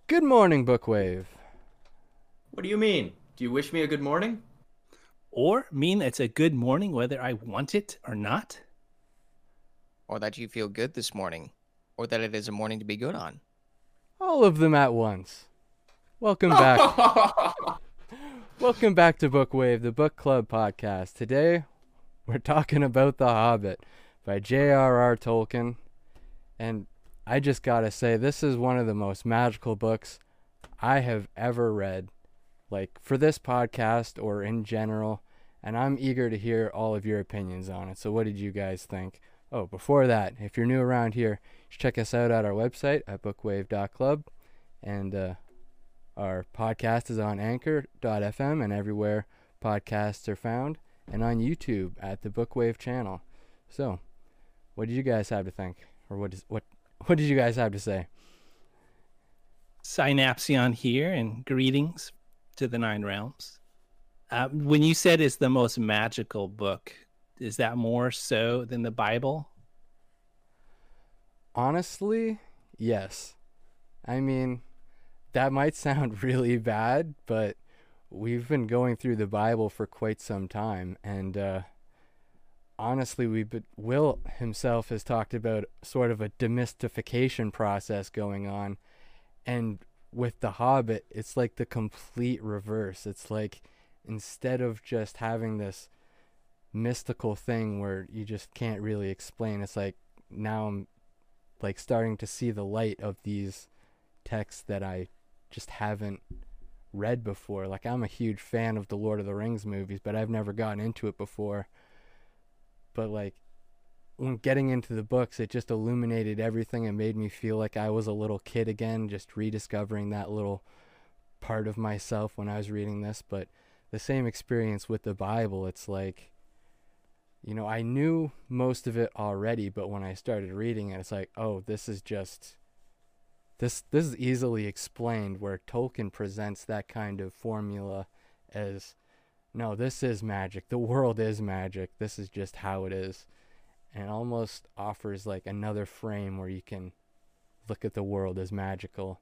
Good morning, Bookwave. What do you mean? Do you wish me a good morning? Or mean it's a good morning whether I want it or not? Or that you feel good this morning, or that it is a morning to be good on. All of them at once. Welcome back. Welcome back to Bookwave, the book club podcast. Today, we're talking about The Hobbit by J.R.R. Tolkien. And I just gotta say, this is one of the most magical books I have ever read. Like, for this podcast or in general. And I'm eager to hear all of your opinions on it. So what did you guys think? Oh, before that, if you're new around here, you should check us out at our website at bookwave.club. And our podcast is on anchor.fm and everywhere podcasts are found, and on YouTube at the Bookwave channel. So, what did you guys have to think? Or what did you guys have to say? Synapsion here, and greetings to the Nine Realms. When you said it's the most magical book, is that more so than the Bible? Honestly, yes. I mean, that might sound really bad, but we've been going through the Bible for quite some time, and honestly, Will himself has talked about sort of a demystification process going on, and with The Hobbit, it's like the complete reverse. It's like, instead of just having this mystical thing where you just can't really explain, it's like now I'm like starting to see the light of these texts that I just haven't read before. Like, I'm a huge fan of the Lord of the Rings movies, but I've never gotten into it before. But like, when getting into the books, it just illuminated everything and made me feel like I was a little kid again, just rediscovering that little part of myself when I was reading this. But the same experience with the Bible, it's like, I knew most of it already, but when I started reading it, it's like, oh, this is easily explained, where Tolkien presents that kind of formula as, no, this is magic. The world is magic. This is just how it is. And it almost offers like another frame where you can look at the world as magical.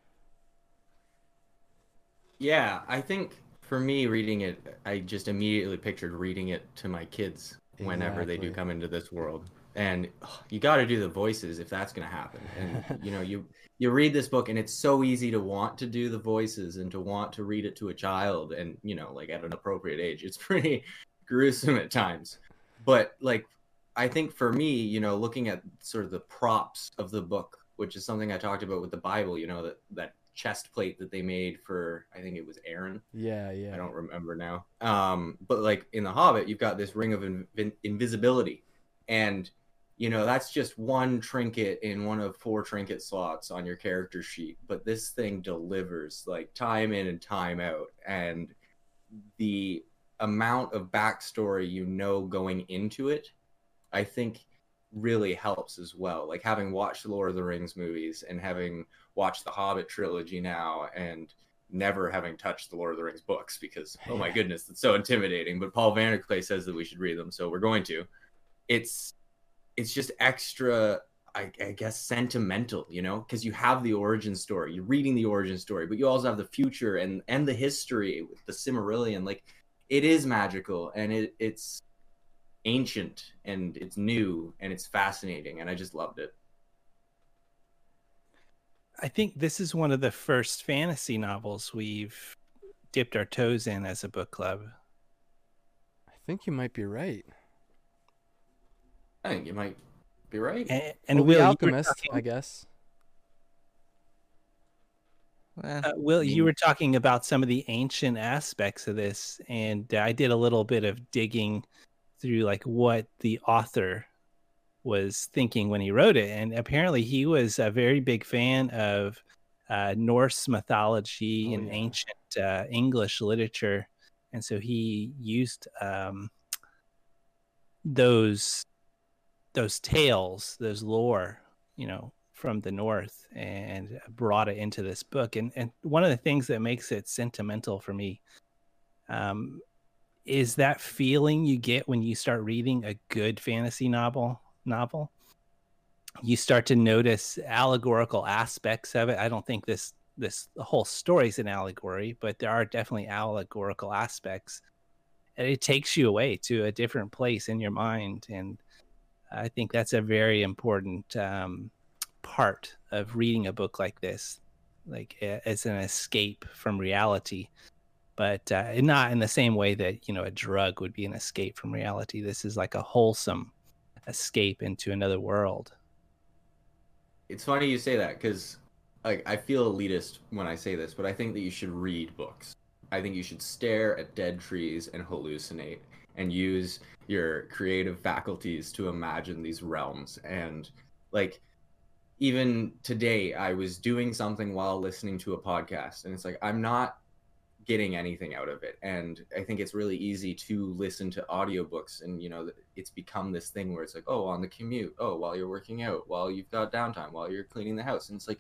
Yeah, I think for me reading it, I just immediately pictured reading it to my kids whenever they do Exactly. come into this world. And you got to do the voices if that's going to happen. And you read this book and it's so easy to want to do the voices and to want to read it to a child and like at an appropriate age. It's pretty gruesome at times. But like I think for me, looking at sort of the props of the book, which is something I talked about with the Bible, that chest plate that they made for, I think it was Aaron. Yeah. I don't remember now. But like in The Hobbit, you've got this ring of invisibility, and that's just one trinket in one of 4 trinket slots on your character sheet. But this thing delivers like time in and time out, and the amount of backstory going into it, I think really helps as well. Like having watched the Lord of the Rings movies and having watched the Hobbit trilogy now and never having touched the Lord of the Rings books because, oh my goodness, it's so intimidating. But Paul Vanderklay says that we should read them, so we're going to. It's just extra, I guess, sentimental, because you have the origin story. You're reading the origin story, but you also have the future and the history with the Silmarillion. Like, it is magical, and it's ancient, and it's new, and it's fascinating, and I just loved it. I think this is one of the first fantasy novels we've dipped our toes in as a book club. I think you might be right. I think you might be right. And well, Will, The Alchemist, I guess. Will, you were talking about some of the ancient aspects of this, and I did a little bit of digging through like what the author was thinking when he wrote it, and apparently he was a very big fan of Norse mythology and ancient English literature, and so he used those tales, those lore, from the North, and brought it into this book. And one of the things that makes it sentimental for me is that feeling you get when you start reading a good fantasy novel. You start to notice allegorical aspects of it. I don't think this the whole story's an allegory, but there are definitely allegorical aspects, and it takes you away to a different place in your mind. And I think that's a very important part of reading a book like this, like as an escape from reality, but not in the same way that, you know, a drug would be an escape from reality. This is like a wholesome escape into another world. It's funny you say that, because like I feel elitist when I say this, but I think that you should read books. I think you should stare at dead trees and hallucinate and use your creative faculties to imagine these realms. And like, even today I was doing something while listening to a podcast, and it's like I'm not getting anything out of it. And I think it's really easy to listen to audiobooks, and you know, it's become this thing where it's like, oh, on the commute, oh, while you're working out, while you've got downtime, while you're cleaning the house. And it's like,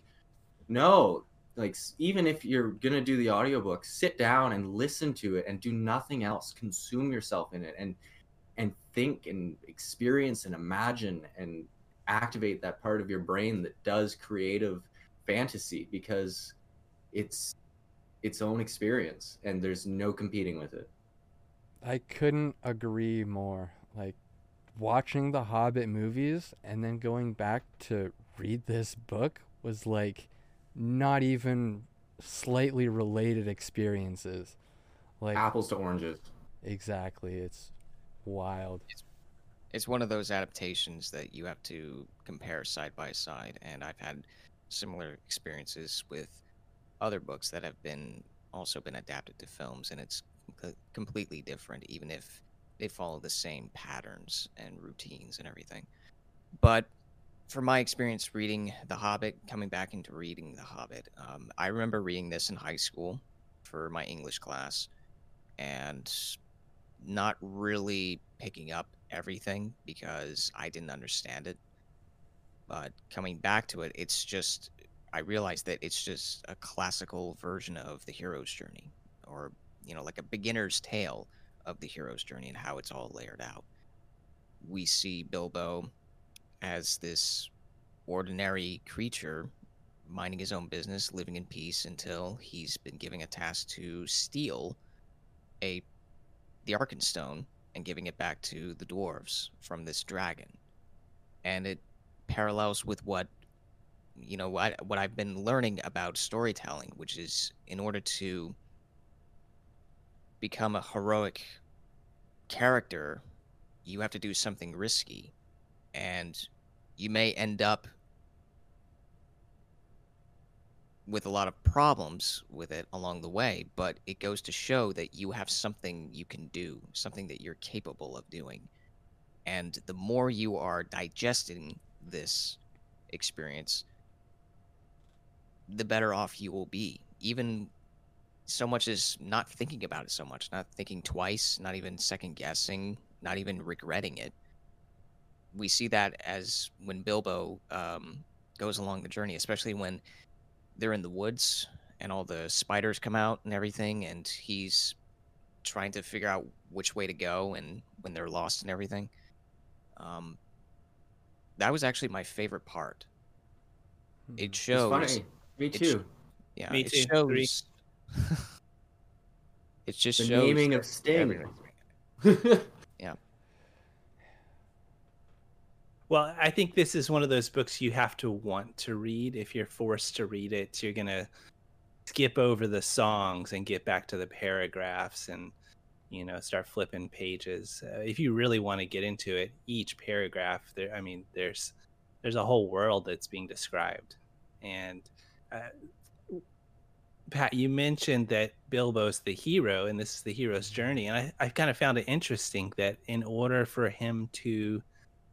no, like, even if you're gonna do the audiobook, sit down and listen to it and do nothing else. Consume yourself in it, and think and experience and imagine and activate that part of your brain that does creative fantasy, because it's its own experience and there's no competing with it. I couldn't agree more. Like, watching the Hobbit movies and then going back to read this book was like not even slightly related experiences. Like, Apples to oranges. exactly. It's wild. It's one of those adaptations that you have to compare side by side, and I've had similar experiences with other books that have also been adapted to films, and it's completely different, even if they follow the same patterns and routines and everything. But from my experience reading The Hobbit, coming back into reading The Hobbit, I remember reading this in high school for my English class, and not really picking up everything because I didn't understand it. But coming back to it, I realized that it's just a classical version of the hero's journey, or, you know, like a beginner's tale of the hero's journey and how it's all layered out. We see Bilbo as this ordinary creature minding his own business, living in peace, until he's been given a task to steal the Arkenstone and giving it back to the dwarves from this dragon. And it parallels with what I've been learning about storytelling, which is, in order to become a heroic character, you have to do something risky, and you may end up with a lot of problems with it along the way, but it goes to show that you have something you can do, something that you're capable of doing. And the more you are digesting this experience, the better off you will be. Even so much as not thinking about it so much, not thinking twice, not even second guessing, not even regretting it. We see that as when Bilbo goes along the journey, especially when they're in the woods and all the spiders come out and everything, and he's trying to figure out which way to go, and when they're lost and everything. That was actually my favorite part. It shows. It's funny. Me too. Yeah, Me it too. shows. It just The shows naming that of Sting. Yeah. Well, I think this is one of those books you have to want to read. If you're forced to read it, you're going to skip over the songs and get back to the paragraphs and, you know, start flipping pages. If you really want to get into it, each paragraph, there's a whole world that's being described. And Pat, you mentioned that Bilbo's the hero and this is the hero's journey. And I kind of found it interesting that in order for him to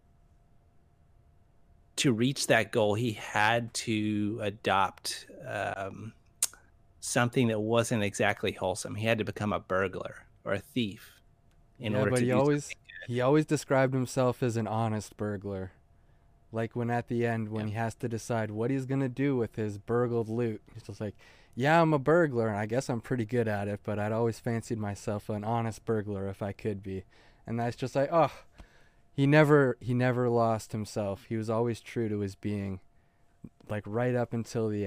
reach that goal, he had to adopt something that wasn't exactly wholesome. He had to become a burglar or a thief in order but to he always described himself as an honest burglar. Like when at the end, when he has to decide what he's going to do with his burgled loot, he's just like, yeah, I'm a burglar, and I guess I'm pretty good at it, but I'd always fancied myself an honest burglar if I could be. And that's just like, oh, he never lost himself. He was always true to his being, like right up until the end.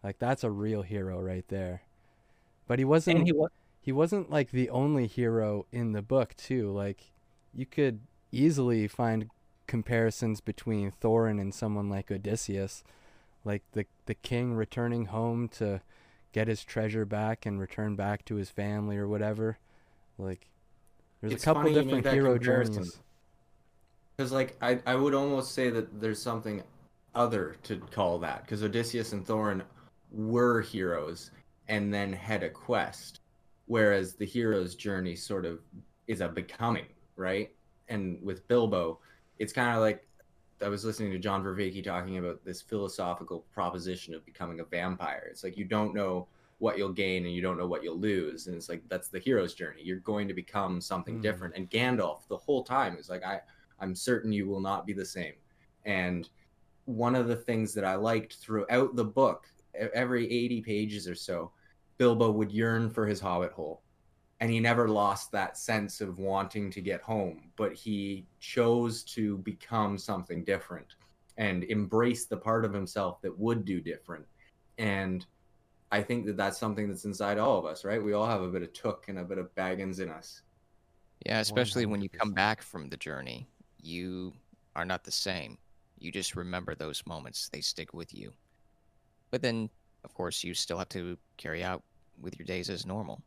Like that's a real hero right there. But And he wasn't like the only hero in the book too. Like you could easily find comparisons between Thorin and someone like Odysseus, like the king returning home to get his treasure back and return back to his family or whatever. Like there's It's a couple funny you make different that hero comparison. journeys. Because like I would almost say that there's something other to call that, because Odysseus and Thorin were heroes and then had a quest, whereas the hero's journey sort of is a becoming, right? And with Bilbo, it's kind of like I was listening to John Vervaeke talking about this philosophical proposition of becoming a vampire. It's like you don't know what you'll gain and you don't know what you'll lose, and it's like that's the hero's journey. You're going to become something different. And Gandalf the whole time is like I'm certain you will not be the same. And one of the things that I liked throughout the book, every 80 pages or so, Bilbo would yearn for his hobbit hole. And he never lost that sense of wanting to get home, but he chose to become something different and embrace the part of himself that would do different. And I think that that's something that's inside all of us, right? We all have a bit of Took and a bit of Baggins in us. Yeah, especially when you come 100%. back from the journey, you are not the same. You just remember those moments, they stick with you. But then, of course, you still have to carry out with your days as normal.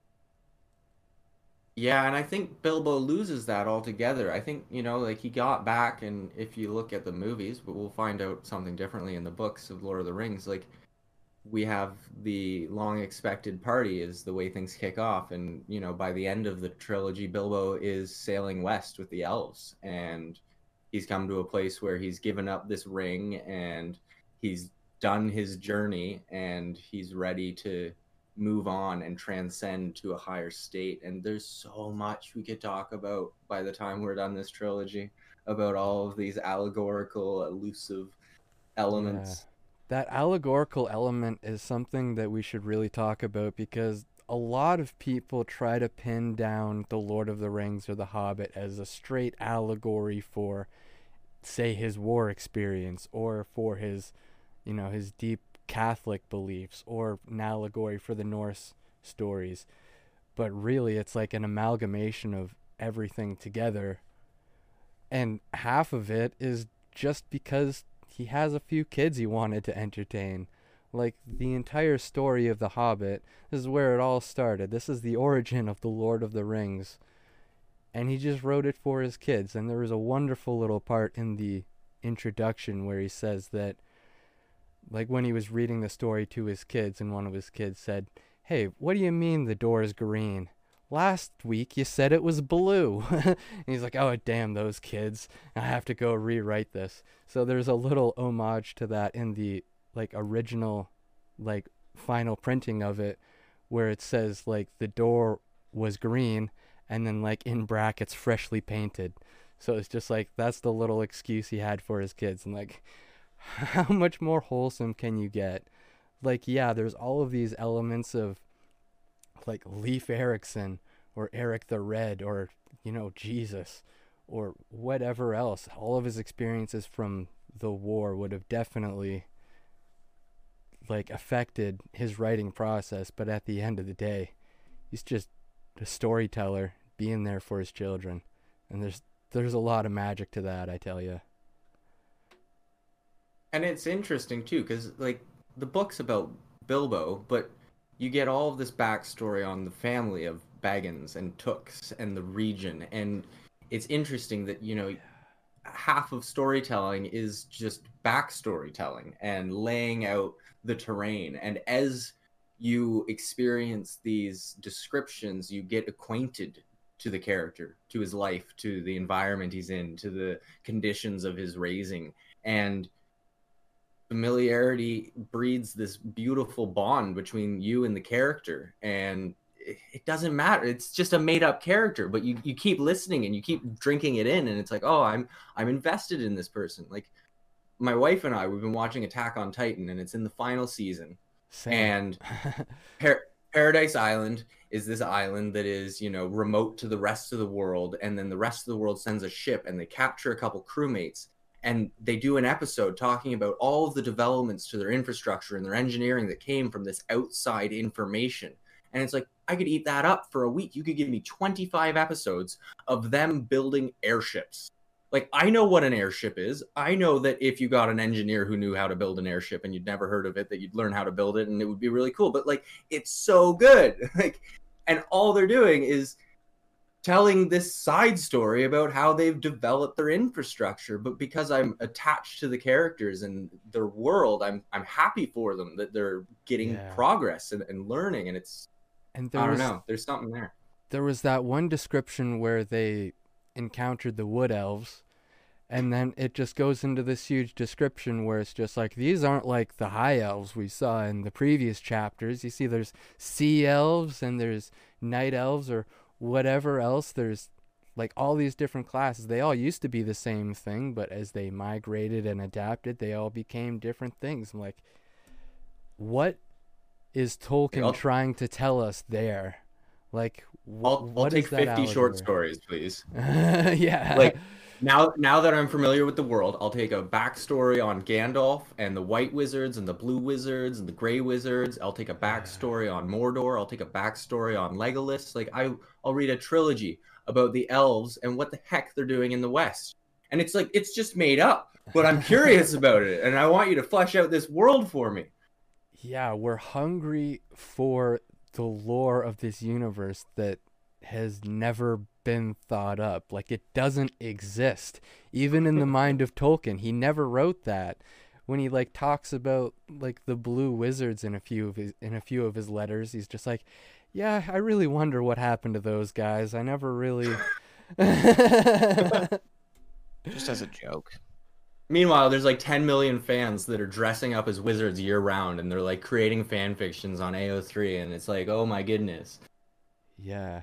Yeah, and I think Bilbo loses that altogether. I think, like he got back, and if you look at the movies, but we'll find out something differently in the books of Lord of the Rings, like we have the long expected party is the way things kick off. And, by the end of the trilogy, Bilbo is sailing west with the elves, and he's come to a place where he's given up this ring and he's done his journey and he's ready to move on and transcend to a higher state. And there's so much we could talk about by the time we're done this trilogy about all of these allegorical, elusive elements. That allegorical element is something that we should really talk about because a lot of people try to pin down The Lord of the Rings or The Hobbit as a straight allegory for, say, his war experience or for his, his deep Catholic beliefs or an allegory for the Norse stories. But really, it's like an amalgamation of everything together. And half of it is just because he has a few kids he wanted to entertain. Like the entire story of The Hobbit, this is where it all started. This is the origin of The Lord of the Rings. And he just wrote it for his kids. And there was a wonderful little part in the introduction where he says that, like when he was reading the story to his kids, and one of his kids said, "Hey, what do you mean the door is green? Last week you said it was blue." And he's like, "Oh, damn those kids. I have to go rewrite this." So there's a little homage to that in the like original like final printing of it, where it says like the door was green and then like in brackets freshly painted. So it's just like that's the little excuse he had for his kids. And like how much more wholesome can you get? Like, yeah, there's all of these elements of like Leif Erikson or Eric the Red or, Jesus or whatever else. All of his experiences from the war would have definitely like affected his writing process. But at the end of the day, he's just a storyteller being there for his children. And there's a lot of magic to that, I tell you. And it's interesting too, because like the book's about Bilbo, but you get all of this backstory on the family of Baggins and Tooks and the region. And it's interesting that, half of storytelling is just backstorytelling and laying out the terrain. And as you experience these descriptions, you get acquainted to the character, to his life, to the environment he's in, to the conditions of his raising. And familiarity breeds this beautiful bond between you and the character. And it doesn't matter, it's just a made-up character, but you keep listening and you keep drinking it in, and it's like, oh, I'm invested in this person. Like my wife and I, we've been watching Attack on Titan, and it's in the final season. Same. And Paradise Island is this island that is, remote to the rest of the world, and then the rest of the world sends a ship and they capture a couple crewmates, and they do an episode talking about all of the developments to their infrastructure and their engineering that came from this outside information. And it's like, I could eat that up for a week. You could give me 25 episodes of them building airships. Like, I know what an airship is. I know that if you got an engineer who knew how to build an airship and you'd never heard of it, that you'd learn how to build it and it would be really cool. But like, it's so good. Like, and all they're doing is telling this side story about how they've developed their infrastructure. But because I'm attached to the characters and their world, I'm happy for them that they're getting progress and learning. And it's, I don't know, there's something there. There was that one description where they encountered the wood elves, and then it just goes into this huge description where it's just like, these aren't like the high elves we saw in the previous chapters. You see there's sea elves and there's night elves or whatever else. There's like all these different classes. They all used to be the same thing, but as they migrated and adapted, they all became different things. I'm like, what is Tolkien trying to tell us there? Like, I'll take 50 short stories, please. Yeah. Like, now that I'm familiar with the world, I'll take a backstory on Gandalf and the White Wizards and the Blue Wizards and the Grey Wizards. I'll take a backstory on Mordor. I'll take a backstory on Legolas. Like, I'll read a trilogy about the elves and what the heck they're doing in the West. And it's like, it's just made up, but I'm curious about it, and I want you to flesh out this world for me. Yeah, we're hungry for the lore of this universe that has never been thought up. Like, it doesn't exist even in the mind of Tolkien. He never wrote that. When he like talks about like the Blue Wizards in a few of his letters, he's just like, yeah, I really wonder what happened to those guys. I never really just as a joke. Meanwhile, there's like 10 million fans that are dressing up as wizards year round, and they're like creating fan fictions on AO3, and it's like, oh my goodness. Yeah.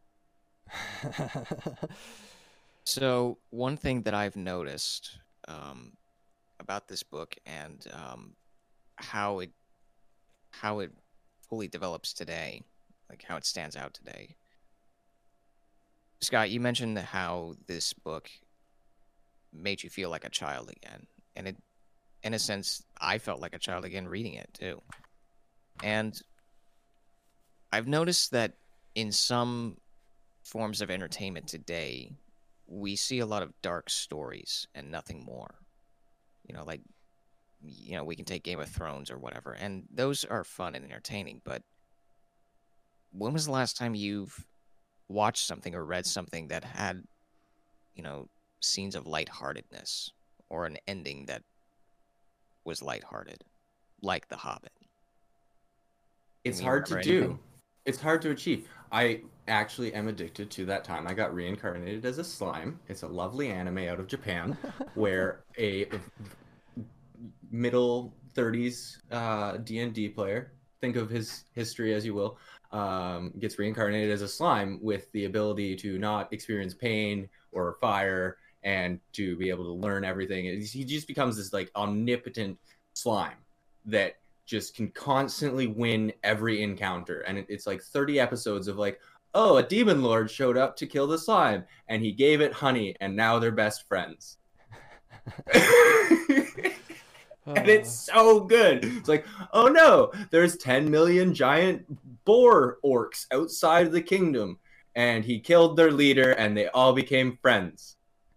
So one thing that I've noticed about this book and how it fully develops today, like how it stands out today. Scott, you mentioned how this book made you feel like a child again, and it, in a sense, I felt like a child again reading it too. And I've noticed that in some forms of entertainment today, we see a lot of dark stories and nothing more. You know, like, you know, we can take Game of Thrones or whatever, and those are fun and entertaining, but when was the last time you've watched something or read something that had, you know, scenes of lightheartedness or an ending that was lighthearted, like The Hobbit? It's hard to do. It's hard to achieve. I actually am addicted to that time I got reincarnated as a slime. It's a lovely anime out of Japan where a middle 30s D&D player, think of his history as you will, gets reincarnated as a slime with the ability to not experience pain or fire and to be able to learn everything. He just becomes this like omnipotent slime that just can constantly win every encounter. And it's like 30 episodes of like, oh, a demon lord showed up to kill the slime and he gave it honey and now they're best friends. And it's so good. It's like, oh no, there's 10 million giant boar orcs outside the kingdom and he killed their leader and they all became friends.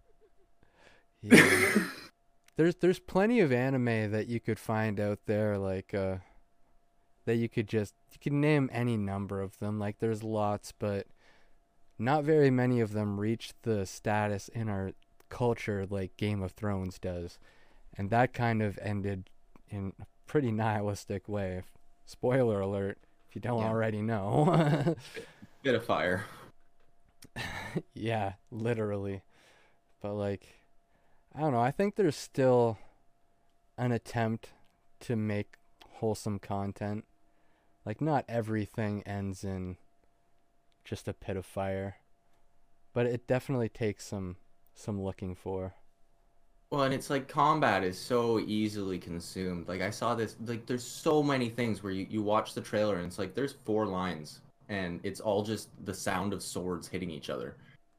Yeah. There's plenty of anime that you could find out there, like that you can name any number of them. Like, there's lots, but not very many of them reach the status in our culture like Game of Thrones does. And that kind of ended in a pretty nihilistic way. Spoiler alert, if you don't already know. Bit of fire. Yeah, literally. But like, I don't know, I think there's still an attempt to make wholesome content. Like, not everything ends in just a pit of fire. But it definitely takes some looking for. Well, and it's like combat is so easily consumed. Like, I saw this, like, there's so many things where you watch the trailer and it's like there's 4 lines and it's all just the sound of swords hitting each other.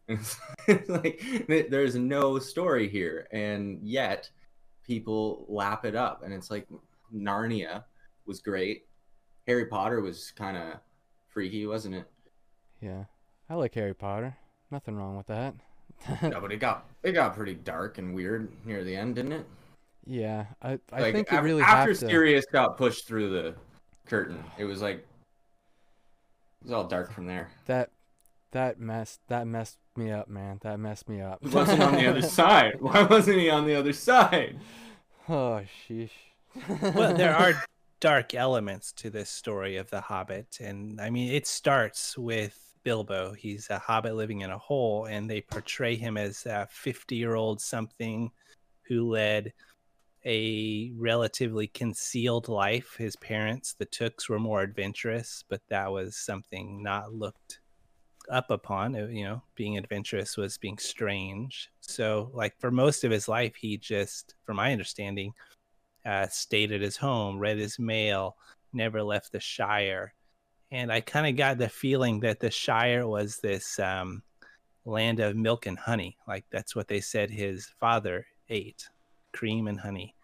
It's like there's no story here, and yet people lap it up, and it's like Narnia was great. Harry Potter was kind of freaky, wasn't it? Yeah, I like Harry Potter. Nothing wrong with that. No, but it got pretty dark and weird near the end, didn't it? Yeah, I Like think you really after have to. Sirius got pushed through the curtain, it was like it was all dark from there. That messed me up, man. That messed me up. He wasn't on the other side. Why wasn't he on the other side? Oh, sheesh. Well, there are dark elements to this story of the Hobbit, and I mean, it starts with Bilbo. He's a hobbit living in a hole, and they portray him as a 50-year-old something who led a relatively concealed life. His parents, the Tooks, were more adventurous, but that was something not looked up upon. You know, being adventurous was being strange. So, like, for most of his life, he just, from my understanding, stayed at his home, read his mail, never left the Shire. And I kind of got the feeling that the Shire was this land of milk and honey. Like, that's what they said his father ate, cream and honey.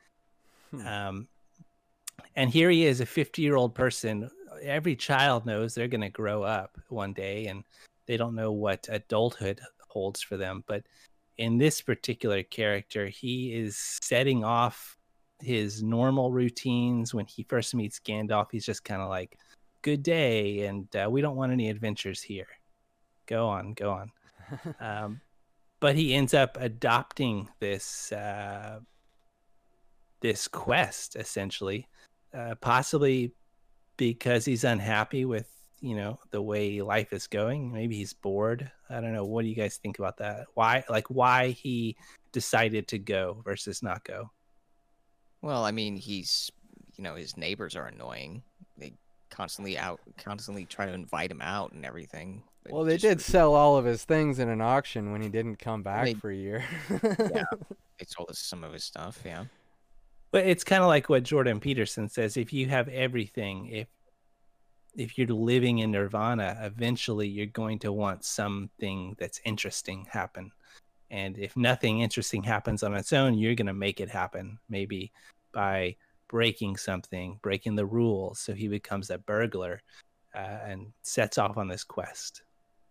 And here he is, a 50-year-old person. Every child knows they're going to grow up one day, and they don't know what adulthood holds for them. But in this particular character, he is setting off his normal routines. When he first meets Gandalf, he's just kind of like, good day, and we don't want any adventures here. Go on. But he ends up adopting this this quest, essentially, possibly because he's unhappy with, you know, the way life is going. Maybe he's bored. I don't know. What do you guys think about that? Why he decided to go versus not go? Well, I mean, his neighbors are annoying. They constantly try to invite him out and everything. Well, they did sell all of his things in an auction when he didn't come back for a year. Yeah, they sold us some of his stuff. Yeah, but it's kind of like what Jordan Peterson says: if you have everything, if you're living in nirvana, eventually you're going to want something that's interesting happen. And if nothing interesting happens on its own, you're going to make it happen, maybe by breaking the rules. So he becomes a burglar and sets off on this quest.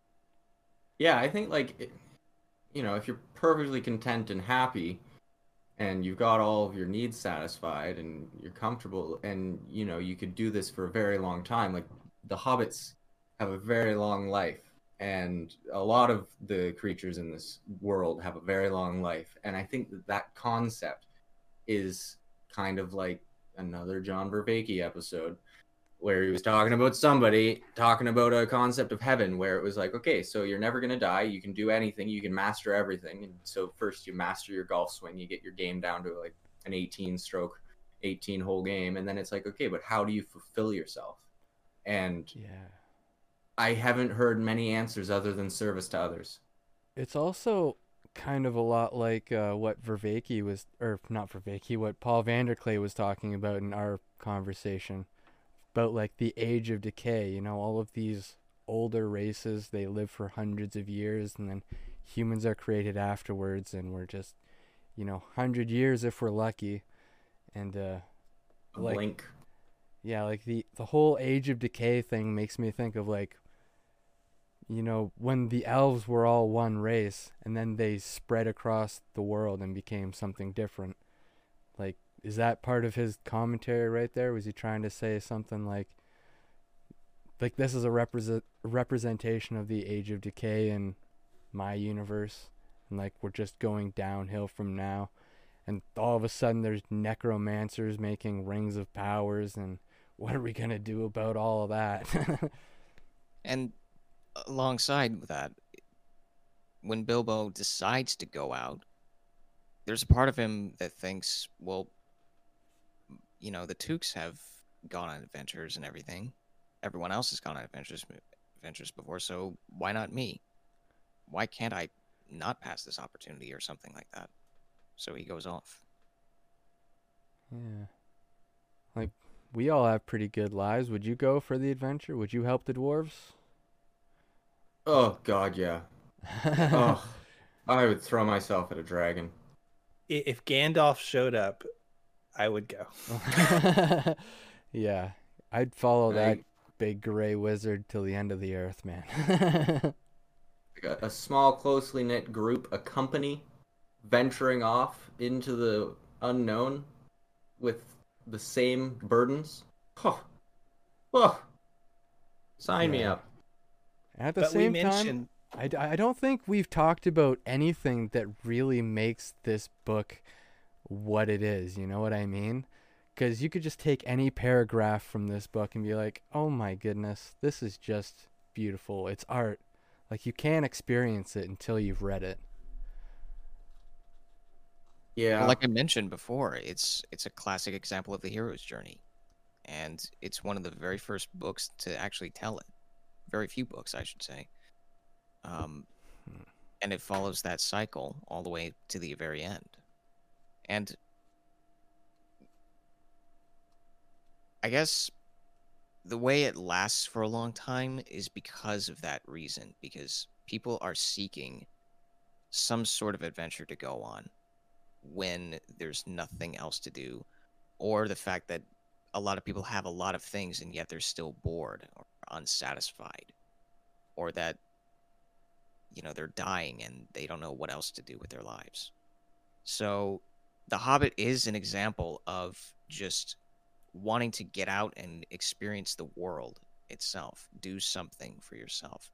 Yeah, I think, like, you know, if you're perfectly content and happy and you've got all of your needs satisfied and you're comfortable and, you know, you could do this for a very long time. Like, the hobbits have a very long life, and a lot of the creatures in this world have a very long life. And I think that concept is kind of like another John Vervaeke episode where he was talking about a concept of heaven, where it was like, okay, so you're never going to die. You can do anything. You can master everything. And so first you master your golf swing. You get your game down to like an 18 hole game. And then it's like, okay, but how do you fulfill yourself? And yeah, I haven't heard many answers other than service to others. It's also kind of a lot like what Vervaeke was, or not Vervaeke, what Paul Vanderklay was talking about in our conversation about, like, the age of decay. You know, all of these older races, they live for hundreds of years, and then humans are created afterwards, and we're just, 100 years if we're lucky. And Blink. Yeah, like the whole age of decay thing makes me think of, like, when the elves were all one race and then they spread across the world and became something different. Like, is that part of his commentary right there? Was he trying to say something like this is a representation of the age of decay in my universe, and, like, we're just going downhill from now, and all of a sudden there's necromancers making rings of powers, and what are we going to do about all of that? and alongside with that, when Bilbo decides to go out, there's a part of him that thinks, well, the Tooks have gone on adventures and everything. Everyone else has gone on adventures before, so why not me? Why can't I not pass this opportunity or something like that? So he goes off. Yeah. Like, we all have pretty good lives. Would you go for the adventure? Would you help the dwarves? Oh God, yeah. Oh, I would throw myself at a dragon. If Gandalf showed up, I would go. Yeah, I'd follow that Like, big gray wizard till the end of the earth, man. a small, closely knit group, a company, venturing off into the unknown with the same burdens. Oh, oh, sign me Yeah. up. At the But we same time, mentioned I don't think we've talked about anything that really makes this book what it is. You know what I mean? Because you could just take any paragraph from this book and be like, oh my goodness, this is just beautiful. It's art. Like, you can't experience it until you've read it. Yeah. Well, like I mentioned before, it's a classic example of the hero's journey, and it's one of the very first books to actually tell it. Very few books, I should say. And it follows that cycle all the way to the very end. And I guess the way it lasts for a long time is because of that reason, because people are seeking some sort of adventure to go on when there's nothing else to do, or the fact that a lot of people have a lot of things and yet they're still bored or unsatisfied, or that they're dying and they don't know what else to do with their lives. So The Hobbit is an example of just wanting to get out and experience the world itself, do something for yourself.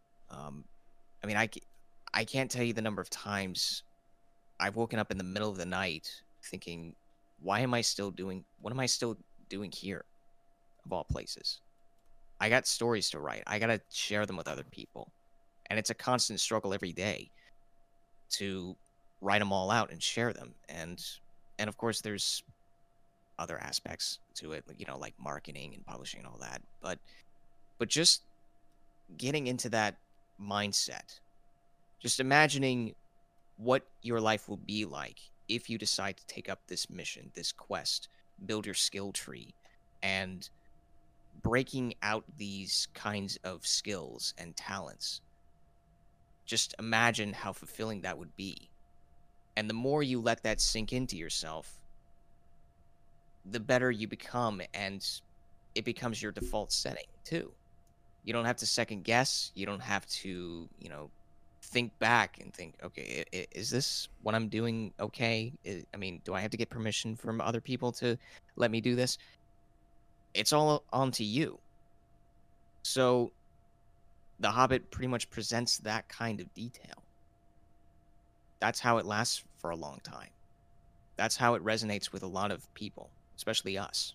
I mean, I can't tell you the number of times I've woken up in the middle of the night thinking, what am I still doing here, of all places? I got stories to write. I got to share them with other people. And it's a constant struggle every day to write them all out and share them. And of course, there's other aspects to it, like marketing and publishing and all that. But just getting into that mindset, just imagining what your life will be like if you decide to take up this mission, this quest, build your skill tree, and breaking out these kinds of skills and talents. Just imagine how fulfilling that would be. And the more you let that sink into yourself, the better you become, and it becomes your default setting too. You don't have to second guess. You don't have to, think back and think, okay, is this what I'm doing okay? I mean, do I have to get permission from other people to let me do this? It's all onto you. So The Hobbit pretty much presents that kind of detail. That's how it lasts for a long time. That's how it resonates with a lot of people, especially us.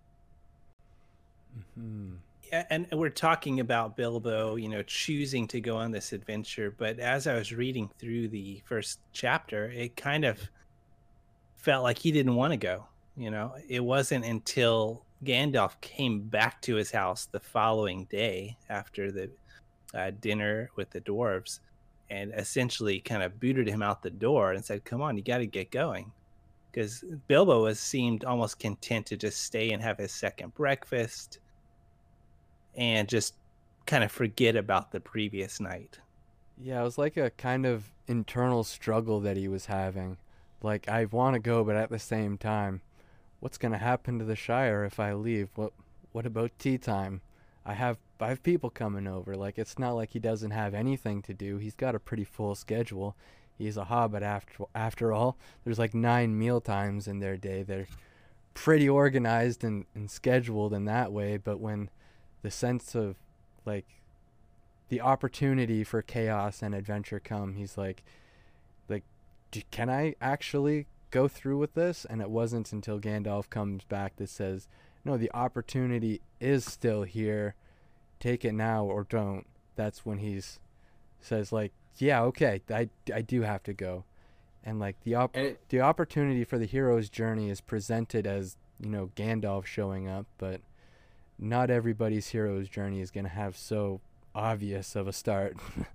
Mm-hmm. Yeah, and we're talking about Bilbo, choosing to go on this adventure. But as I was reading through the first chapter, it kind of felt like he didn't want to go. It wasn't until Gandalf came back to his house the following day after the dinner with the dwarves and essentially kind of booted him out the door and said, come on, you got to get going. Because Bilbo seemed almost content to just stay and have his second breakfast and just kind of forget about the previous night. Yeah, it was like a kind of internal struggle that he was having. Like, I want to go, but at the same time, what's going to happen to the Shire if I leave? What about tea time? I have people coming over. Like, it's not like he doesn't have anything to do. He's got a pretty full schedule. He's a hobbit after all. There's like 9 meal times in their day. They're pretty organized and scheduled in that way, but when the sense of like the opportunity for chaos and adventure come, he's like can I actually go through with this? And it wasn't until Gandalf comes back that says, no, the opportunity is still here, take it now or don't. That's when he's says like, yeah, okay, I do have to go. And like the opportunity for the hero's journey is presented as Gandalf showing up, but not everybody's hero's journey is going to have so obvious of a start.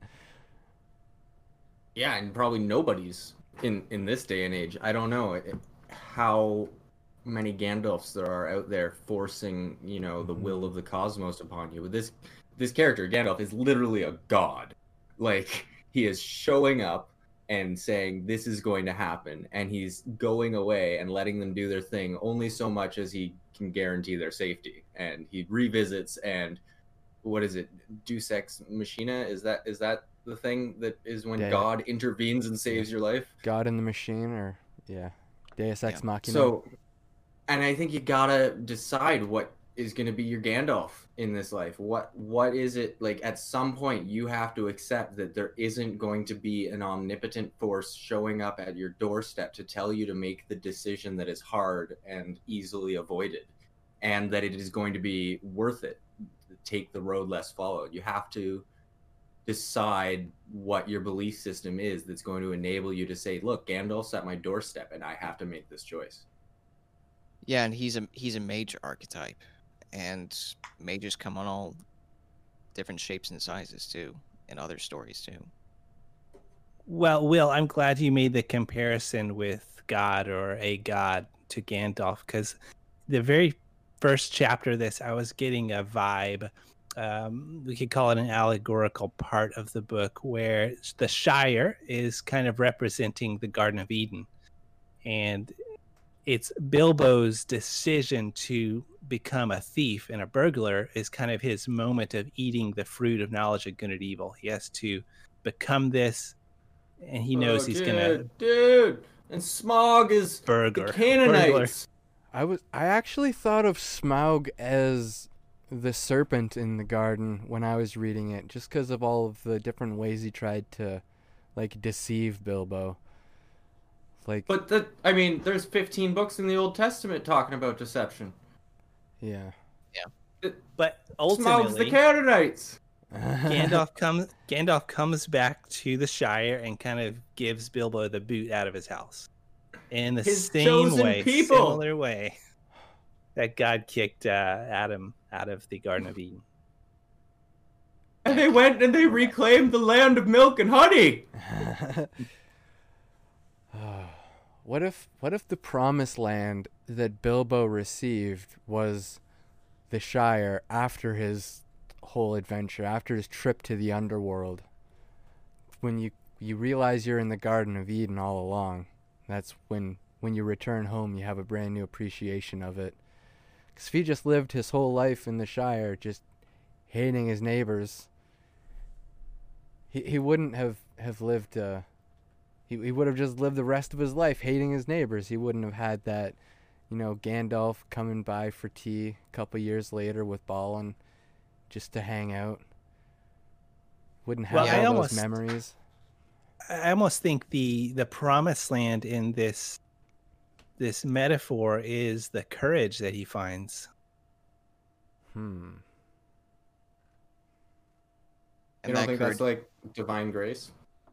Yeah, and probably nobody's in this day and age. I don't know how many Gandalfs there are out there forcing, the will of the cosmos upon you. But this character, Gandalf, is literally a god. Like, He is showing up and saying this is going to happen, and he's going away and letting them do their thing only so much as he can guarantee their safety. And he revisits, and what is it, Deus Ex Machina? Is that the thing that is when God intervenes and saves your life? God in the machine, or Deus Ex Machina. So, and I think you gotta decide what is going to be your Gandalf in this life. What is it? Like, at some point you have to accept that there isn't going to be an omnipotent force showing up at your doorstep to tell you to make the decision that is hard and easily avoided, and that it is going to be worth it. Take the road less followed. You have to decide what your belief system is that's going to enable you to say, look, Gandalf's at my doorstep and I have to make this choice. Yeah, and he's a mage archetype, and mages come on all different shapes and sizes too, in other stories too. Well, Will, I'm glad you made the comparison with God or a god to Gandalf, because the very first chapter of this, I was getting a vibe. We could call it an allegorical part of the book, where the Shire is kind of representing the Garden of Eden, and it's Bilbo's decision to become a thief and a burglar is kind of his moment of eating the fruit of knowledge of good and evil. He has to become this, and he knows he's gonna. Dude, and Smaug is burglar. The Canaanites. I actually thought of Smaug as the serpent in the garden when I was reading it, just because of all of the different ways he tried to, like, deceive Bilbo. Like, but there's 15 books in the Old Testament talking about deception. Yeah. But ultimately, Smaug's the Canaanites. Gandalf comes back to the Shire and kind of gives Bilbo the boot out of his house. In the similar way that God kicked Adam out of the Garden of Eden. And they went and they reclaimed the land of milk and honey. What if the promised land that Bilbo received was the Shire after his whole adventure, after his trip to the underworld? When you realize you're in the Garden of Eden all along, that's when you return home, you have a brand new appreciation of it. Because if he just lived his whole life in the Shire just hating his neighbors, he wouldn't have lived... He would have just lived the rest of his life hating his neighbors. He wouldn't have had that, Gandalf coming by for tea a couple years later with Balin just to hang out. Wouldn't have all those memories. I almost think the promised land in this metaphor is the courage that he finds. You don't think that's like divine grace?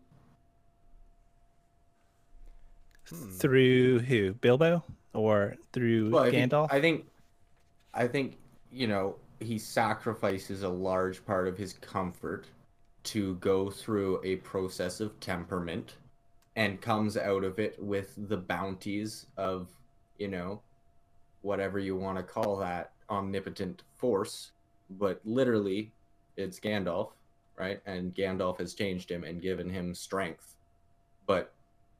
Through who? Bilbo? Or through Gandalf? I think, he sacrifices a large part of his comfort to go through a process of temperament and comes out of it with the bounties of, whatever you want to call that omnipotent force. But literally, it's Gandalf, right? And Gandalf has changed him and given him strength. But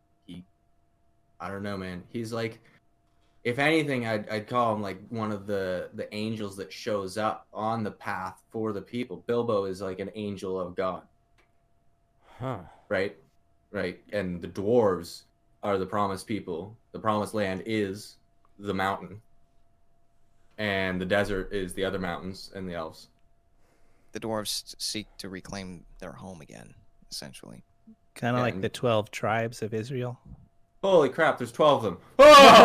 I don't know, man. He's like, if anything, I'd call him like one of the angels that shows up on the path for the people. Bilbo is like an angel of God. Huh. Right? And the dwarves are the promised people. The promised land is the mountain. And the desert is the other mountains and the elves. The dwarves seek to reclaim their home again, essentially. Kind of like the 12 tribes of Israel. Holy crap, there's 12 of them. Oh,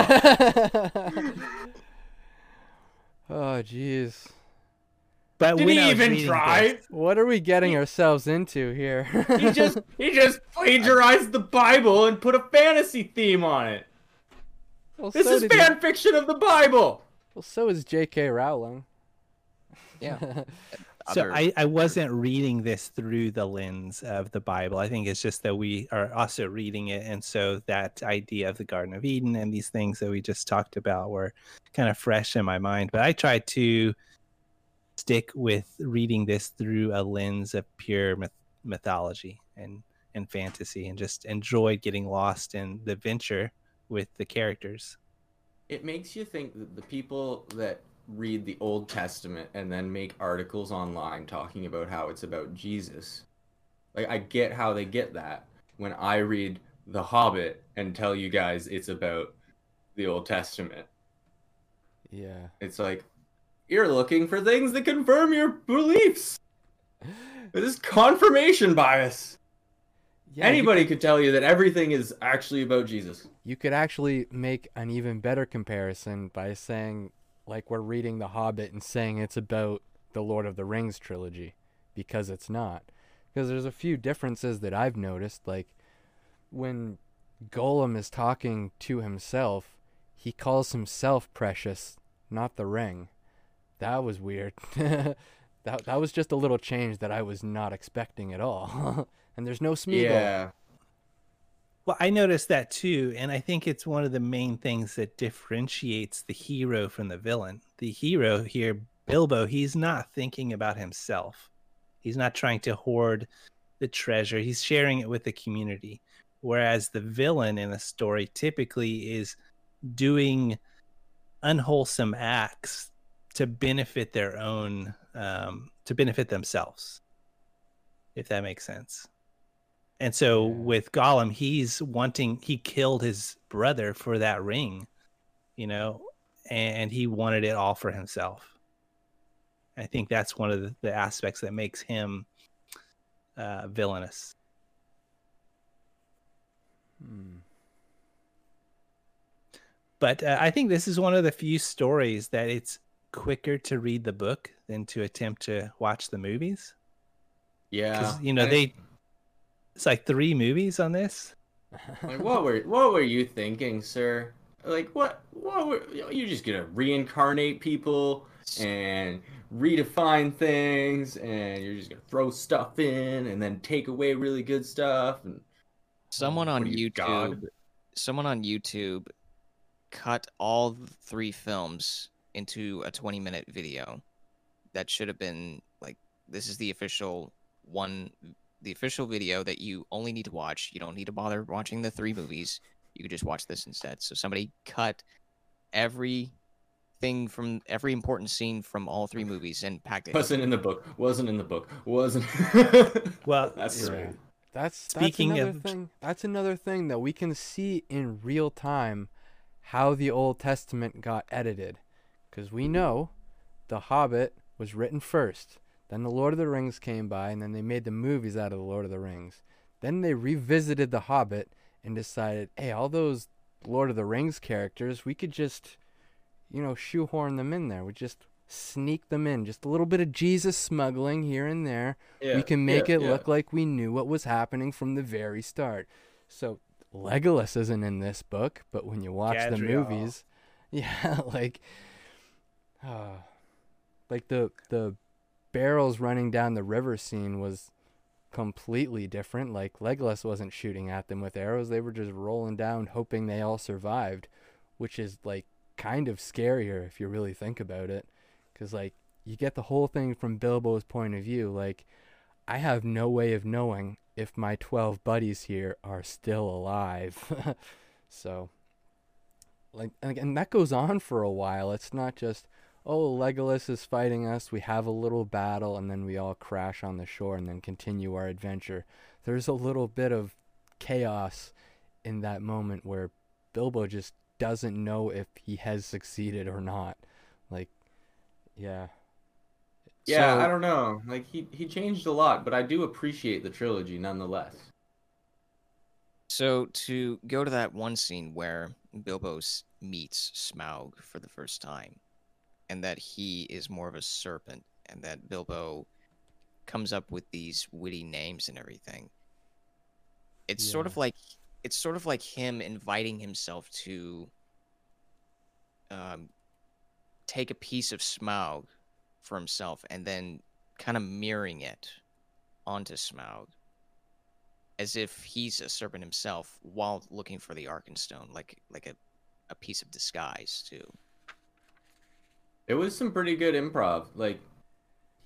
oh jeez. But did he even try? What are we getting ourselves into here? he just plagiarized the Bible and put a fantasy theme on it. Well, this is fan fiction of the Bible. Well, so is J.K. Rowling. Yeah. So I wasn't reading this through the lens of the Bible. I think it's just that we are also reading it. And so that idea of the Garden of Eden and these things that we just talked about were kind of fresh in my mind. But I tried to stick with reading this through a lens of pure mythology and and fantasy, and just enjoyed getting lost in the adventure with the characters. It makes you think that the people that read the Old Testament and then make articles online talking about how it's about Jesus, like, I get how they get that when I read The Hobbit and tell you guys it's about the Old Testament. Yeah. It's like, you're looking for things that confirm your beliefs. This is confirmation bias. Yeah, Anybody could tell you that everything is actually about Jesus. you could actually make an even better comparison by saying, like, we're reading The Hobbit and saying it's about the Lord of the Rings trilogy, because it's not. Because there's a few differences that I've noticed, like when Gollum is talking to himself, he calls himself precious, not the ring. That was weird. That was just a little change that I was not expecting at all. And there's no Smeagol. Yeah. Well, I noticed that too, and I think it's one of the main things that differentiates the hero from the villain. The hero here, Bilbo, he's not thinking about himself. He's not trying to hoard the treasure. He's sharing it with the community. Whereas the villain in a story typically is doing unwholesome acts to benefit their own, to benefit themselves, if that makes sense. And so with Gollum, he killed his brother for that ring, and he wanted it all for himself. I think that's one of the aspects that makes him villainous. But I think this is one of the few stories that it's quicker to read the book than to attempt to watch the movies. Yeah. Because, it's like 3 movies on this. Like, what were you thinking, sir? Like, what were you just gonna reincarnate people and redefine things, and you're just gonna throw stuff in and then take away really good stuff? And someone on God? YouTube cut all 3 films into a 20-minute video that should have been like, this is the official video that you only need to watch. You don't need to bother watching the 3 movies. You could just watch this instead. So somebody cut everything from every important scene from all 3 movies and packed it. Wasn't in the book. Wasn't. Well, that's right. That's Speaking another of- thing. That's another thing that we can see in real time how the Old Testament got edited. Because we know The Hobbit was written first. Then The Lord of the Rings came by, and then they made the movies out of The Lord of the Rings. Then they revisited The Hobbit and decided, hey, all those Lord of the Rings characters, we could just, shoehorn them in there. We just sneak them in. Just a little bit of Jesus smuggling here and there. We can make it look like we knew what was happening from the very start. So Legolas isn't in this book, but when you watch the Gadriel. movies, like the barrels running down the river scene was completely different. Like, Legolas wasn't shooting at them with arrows. They were just rolling down hoping they all survived, which is like kind of scarier if you really think about it, because like you get the whole thing from Bilbo's point of view. Like, I have no way of knowing if my 12 buddies here are still alive. So like, and that goes on for a while. It's not just, oh, Legolas is fighting us, we have a little battle, and then we all crash on the shore and then continue our adventure. There's a little bit of chaos in that moment where Bilbo just doesn't know if he has succeeded or not. Like, yeah. Yeah, So- I don't know. Like, he changed a lot, but I do appreciate the trilogy nonetheless. So to go to that one scene where Bilbo meets Smaug for the first time, and that he is more of a serpent, and that Bilbo comes up with these witty names and everything. It's sort of like him inviting himself to take a piece of Smaug for himself and then kind of mirroring it onto Smaug, as if he's a serpent himself while looking for the Arkenstone, like a piece of disguise too. It was some pretty good improv. Like,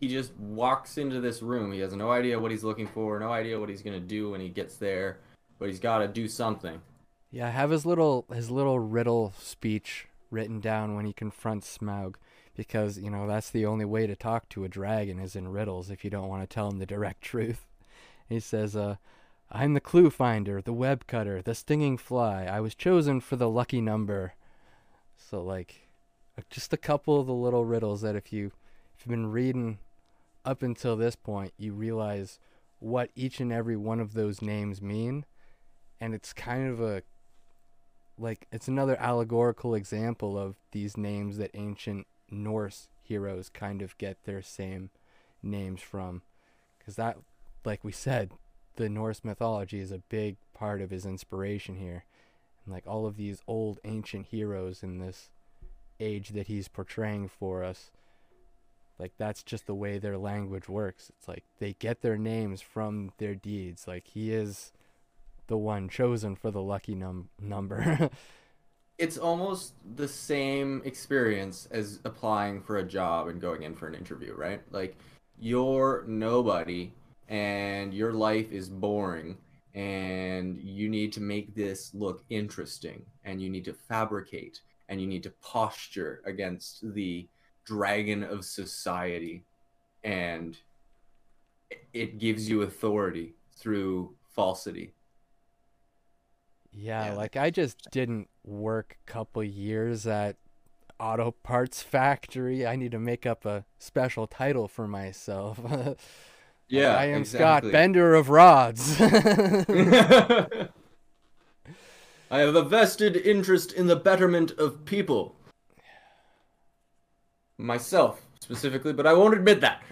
he just walks into this room. He has no idea what he's looking for, no idea what he's gonna do when he gets there, but he's got to do something. Yeah, I have his little riddle speech written down when he confronts Smaug, because that's the only way to talk to a dragon is in riddles if you don't want to tell him the direct truth. He says, "I'm the clue finder, the web cutter, the stinging fly. I was chosen for the lucky number." So like, just a couple of the little riddles that if you've been reading up until this point, you realize what each and every one of those names mean, and it's kind of it's another allegorical example of these names that ancient Norse heroes kind of get their same names from, because that, like we said, the Norse mythology is a big part of his inspiration here, and like all of these old ancient heroes in this age that he's portraying for us, like that's just the way their language works. It's like they get their names from their deeds. Like he is the one chosen for the lucky number. It's almost the same experience as applying for a job and going in for an interview, right? Like you're nobody and your life is boring and you need to make this look interesting and you need to fabricate and you need to posture against the dragon of society, and it gives you authority through falsity. Yeah, like I just didn't work a couple years at auto parts factory. I need to make up a special title for myself. Yeah, I am exactly. Scott, bender of rods. I have a vested interest in the betterment of people. Myself, specifically, but I won't admit that.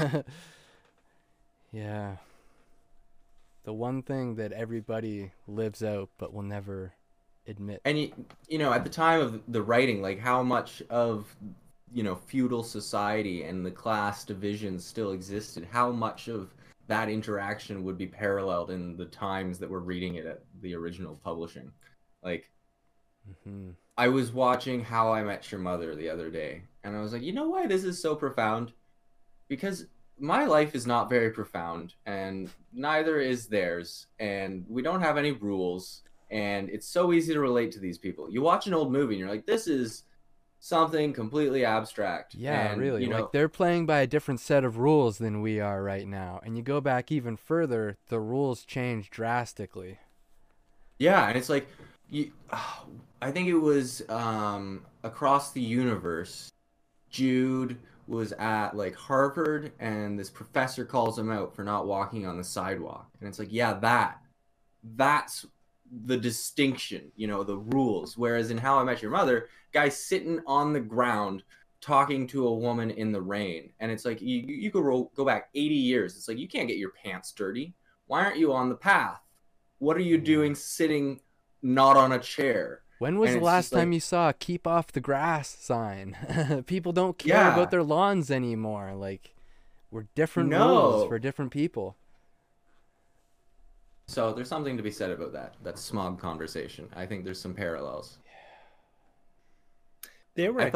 Yeah. The one thing that everybody lives out but will never admit. And at the time of the writing, like how much of feudal society and the class divisions still existed, how much of that interaction would be paralleled in the times that we're reading it at the original publishing. Like, I was watching How I Met Your Mother the other day, and I was like, you know why this is so profound? Because my life is not very profound, and neither is theirs, and we don't have any rules, and it's so easy to relate to these people. You watch an old movie, and you're like, this is something completely abstract. Yeah, and, really. Like they're playing by a different set of rules than we are right now. And you go back even further, the rules change drastically. Yeah, and it's like, I think it was Across the Universe. Jude was at like Harvard, and this professor calls him out for not walking on the sidewalk. And it's like, yeah, that's the distinction, the rules. Whereas in How I Met Your Mother, guy's sitting on the ground talking to a woman in the rain, and it's like you could go back 80 years. It's like you can't get your pants dirty. Why aren't you on the path? What are you doing sitting not on a chair? When was the last time you saw a "keep off the grass" sign? People don't care about their lawns anymore. Like, we're different rules for different people. So there's something to be said about that Smaug conversation. I think there's some parallels. There were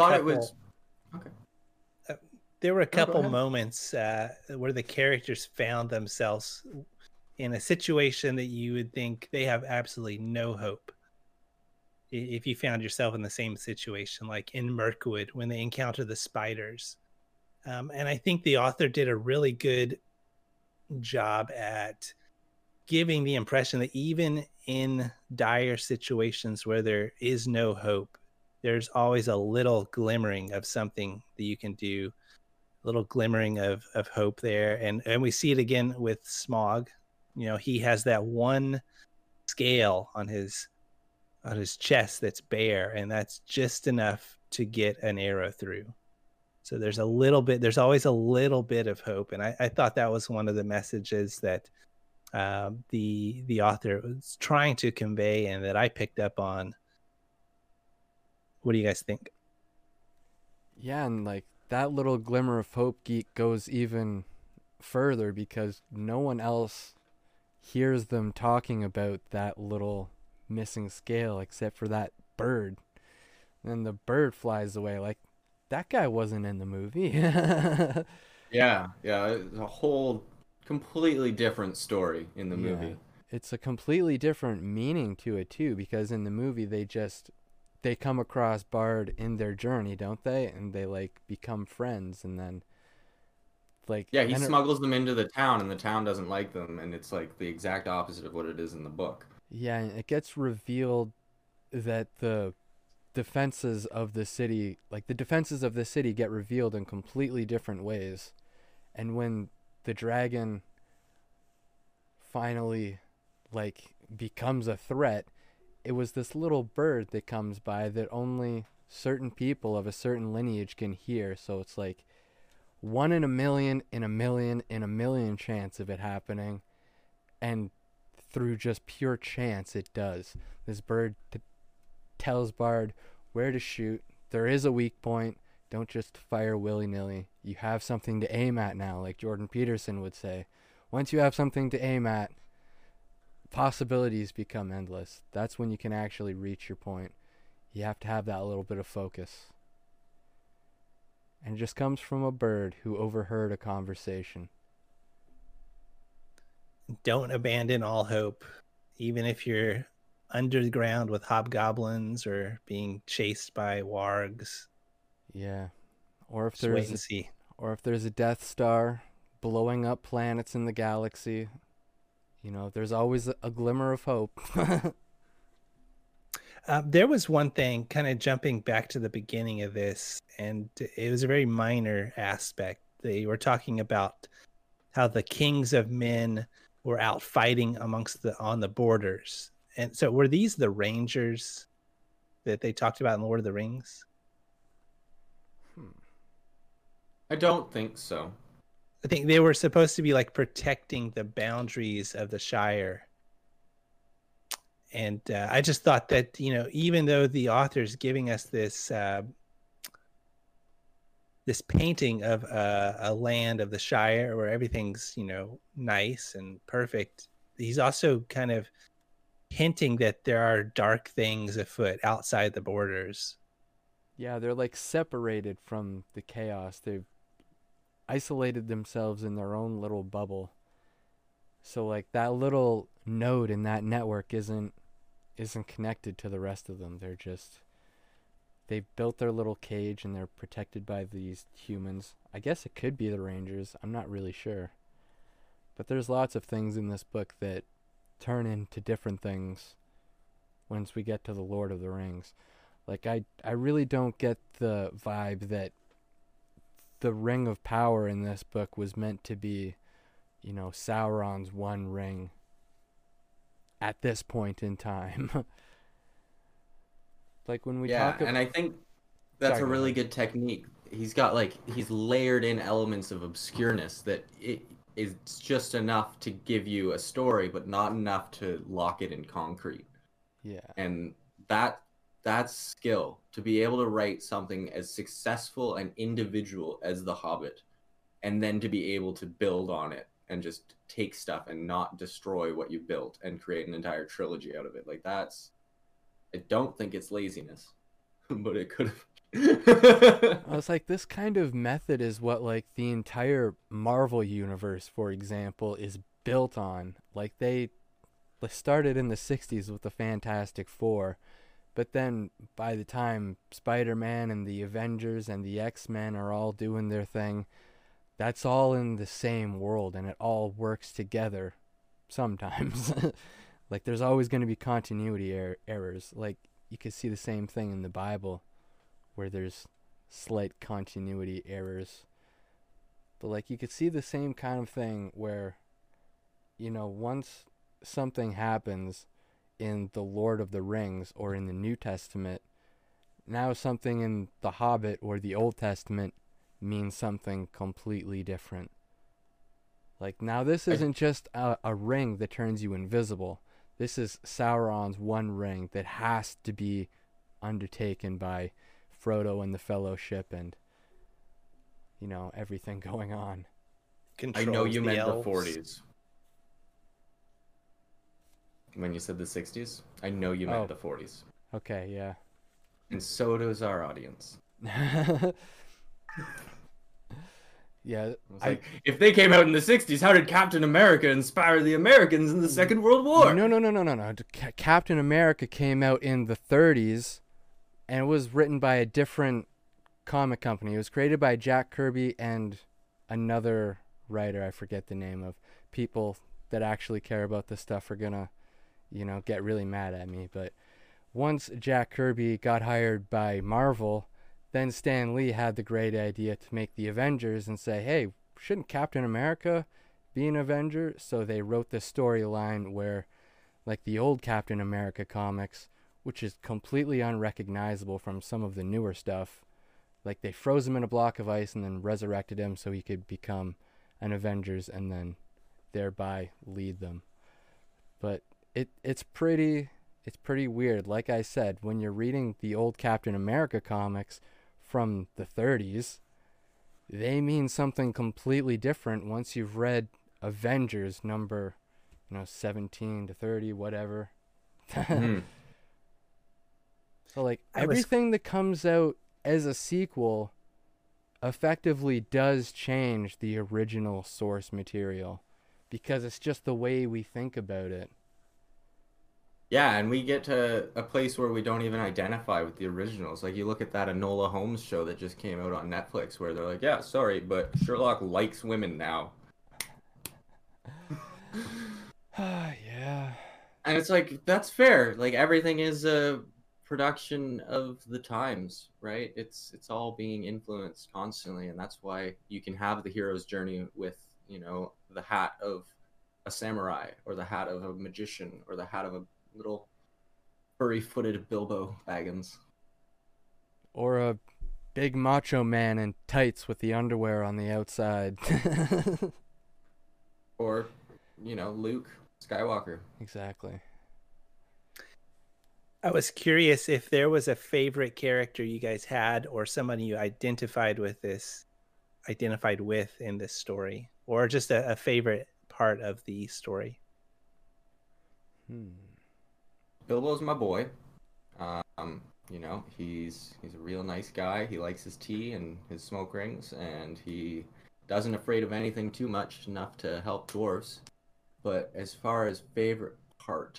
There were a couple moments where the characters found themselves in a situation that you would think they have absolutely no hope. If you found yourself in the same situation, like in Mirkwood when they encounter the spiders. And I think the author did a really good job at giving the impression that even in dire situations where there is no hope, there's always a little glimmering of something that you can do, a little glimmering of hope there. And we see it again with Smaug. He has that one scale on his chest that's bare, and that's just enough to get an arrow through. So there's always a little bit of hope. And I thought that was one of the messages that the author was trying to convey and that I picked up on. What do you guys think? Yeah, and like that little glimmer of hope goes even further because no one else hears them talking about that little missing scale except for that bird. And the bird flies away. Like, that guy wasn't in the movie. Yeah, yeah, it's a whole completely different story in the Yeah. movie. It's a completely different meaning to it too, because in the movie they come across Bard in their journey, don't they? And they like become friends, and then like Yeah, he then it, smuggles them into the town, and the town doesn't like them, and it's like the exact opposite of what it is in the book. yeah, and it gets revealed that the defenses of the city, like the defenses of the city, get revealed in completely different ways. And when the dragon finally like becomes a threat, it was this little bird that comes by that only certain people of a certain lineage can hear. So it's like 1 in a million, in a million, in a million chance of it happening, and through just pure chance it does. This bird tells Bard where to shoot. There is a weak point. Don't just fire willy-nilly. You have something to aim at now, like Jordan Peterson would say. Once you have something to aim at, possibilities become endless. That's when you can actually reach your point. You have to have that little bit of focus. And it just comes from a bird who overheard a conversation. Don't abandon all hope, even if you're underground with hobgoblins or being chased by wargs. Yeah. Or if Just wait and there's see. or if there's a Death Star blowing up planets in the galaxy, there's always a glimmer of hope. There was one thing, kind of jumping back to the beginning of this, and it was a very minor aspect. They were talking about how the kings of men were out fighting on the borders. And so were these the Rangers that they talked about in Lord of the Rings? I don't think so. I think they were supposed to be like protecting the boundaries of the Shire. And I just thought that, even though the author's giving us this this painting of a land of the Shire where everything's, nice and perfect, he's also kind of hinting that there are dark things afoot outside the borders. Yeah, they're like separated from the chaos. They've isolated themselves in their own little bubble. So like that little node in that network isn't connected to the rest of them. They've built their little cage and they're protected by these humans. I guess it could be the Rangers. I'm not really sure. But there's lots of things in this book that turn into different things once we get to the Lord of the Rings. Like I really don't get the vibe that the Ring of Power in this book was meant to be, Sauron's one ring at this point in time. Like when we talk and I think that's a really good technique. He's layered in elements of obscureness that it's just enough to give you a story, but not enough to lock it in concrete. Yeah. And that's skill, to be able to write something as successful and individual as The Hobbit, and then to be able to build on it and just take stuff and not destroy what you built and create an entire trilogy out of it. Like I don't think it's laziness, but it could have. I was like, this kind of method is what like the entire Marvel universe, for example, is built on. Like they started in the 60s with the Fantastic Four, but then by the time Spider-Man and the Avengers and the X-Men are all doing their thing, that's all in the same world and it all works together sometimes. Like there's always going to be continuity errors. Like you could see the same thing in the Bible where there's slight continuity errors. But like you could see the same kind of thing where, once something happens in the Lord of the Rings or in the New Testament, now something in the Hobbit or the Old Testament means something completely different. Like now this isn't just a ring that turns you invisible. This is Sauron's one ring that has to be undertaken by Frodo and the Fellowship and, everything going on. I know you meant the 40s. When you said the 60s, I know you meant the 40s. Okay, yeah. And so does our audience. Yeah, It's like, if they came out in the 60s, how did Captain America inspire the Americans in the Second World War? No. Captain America came out in the 30s, and it was written by a different comic company. It was created by Jack Kirby and another writer. I forget the name of. People that actually care about this stuff are gonna, get really mad at me. But once Jack Kirby got hired by Marvel, then Stan Lee had the great idea to make the Avengers and say, hey, shouldn't Captain America be an Avenger? So they wrote this storyline where, like the old Captain America comics, which is completely unrecognizable from some of the newer stuff, like they froze him in a block of ice and then resurrected him so he could become an Avengers and then thereby lead them. But it's pretty weird. Like I said, when you're reading the old Captain America comics from the 30s, they mean something completely different once you've read Avengers number 17 to 30, whatever. Mhm. So like everything that comes out as a sequel effectively does change the original source material because it's just the way we think about it. Yeah, and we get to a place where we don't even identify with the originals. Like, you look at that Enola Holmes show that just came out on Netflix where they're like, yeah, sorry, but Sherlock likes women now. Yeah. And it's like, that's fair. Like, everything is a production of the times, right? It's all being influenced constantly, and that's why you can have the hero's journey with, the hat of a samurai, or the hat of a magician, or the hat of a little furry-footed Bilbo Baggins. Or a big macho man in tights with the underwear on the outside. Or, Luke Skywalker. Exactly. I was curious if there was a favorite character you guys had or someone you identified with in this story, or just a favorite part of the story. Bilbo's my boy. He's a real nice guy. He likes his tea and his smoke rings, and he doesn't afraid of anything too much enough to help dwarves. But as far as favorite part,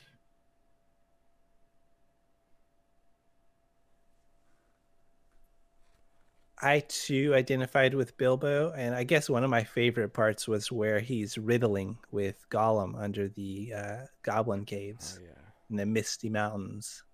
I too identified with Bilbo, and I guess one of my favorite parts was where he's riddling with Gollum under the goblin caves in the Misty Mountains.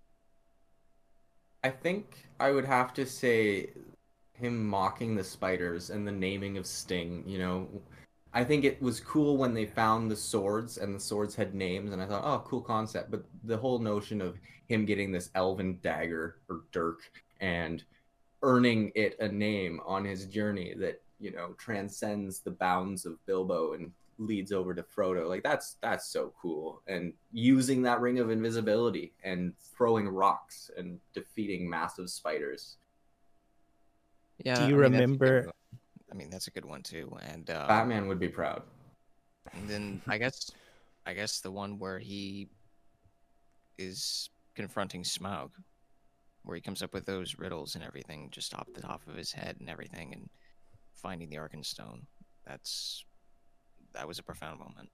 I think I would have to say him mocking the spiders and the naming of Sting. I think it was cool when they found the swords and the swords had names, and I thought, oh, cool concept. But the whole notion of him getting this elven dagger or dirk and earning it a name on his journey that transcends the bounds of Bilbo and leads over to Frodo, like that's so cool. And using that ring of invisibility and throwing rocks and defeating massive spiders. Yeah, do you remember? That's a good one too. And Batman would be proud. And then I guess the one where he is confronting Smaug, where he comes up with those riddles and everything just off the top of his head and everything, and finding the Arkenstone. That was a profound moment.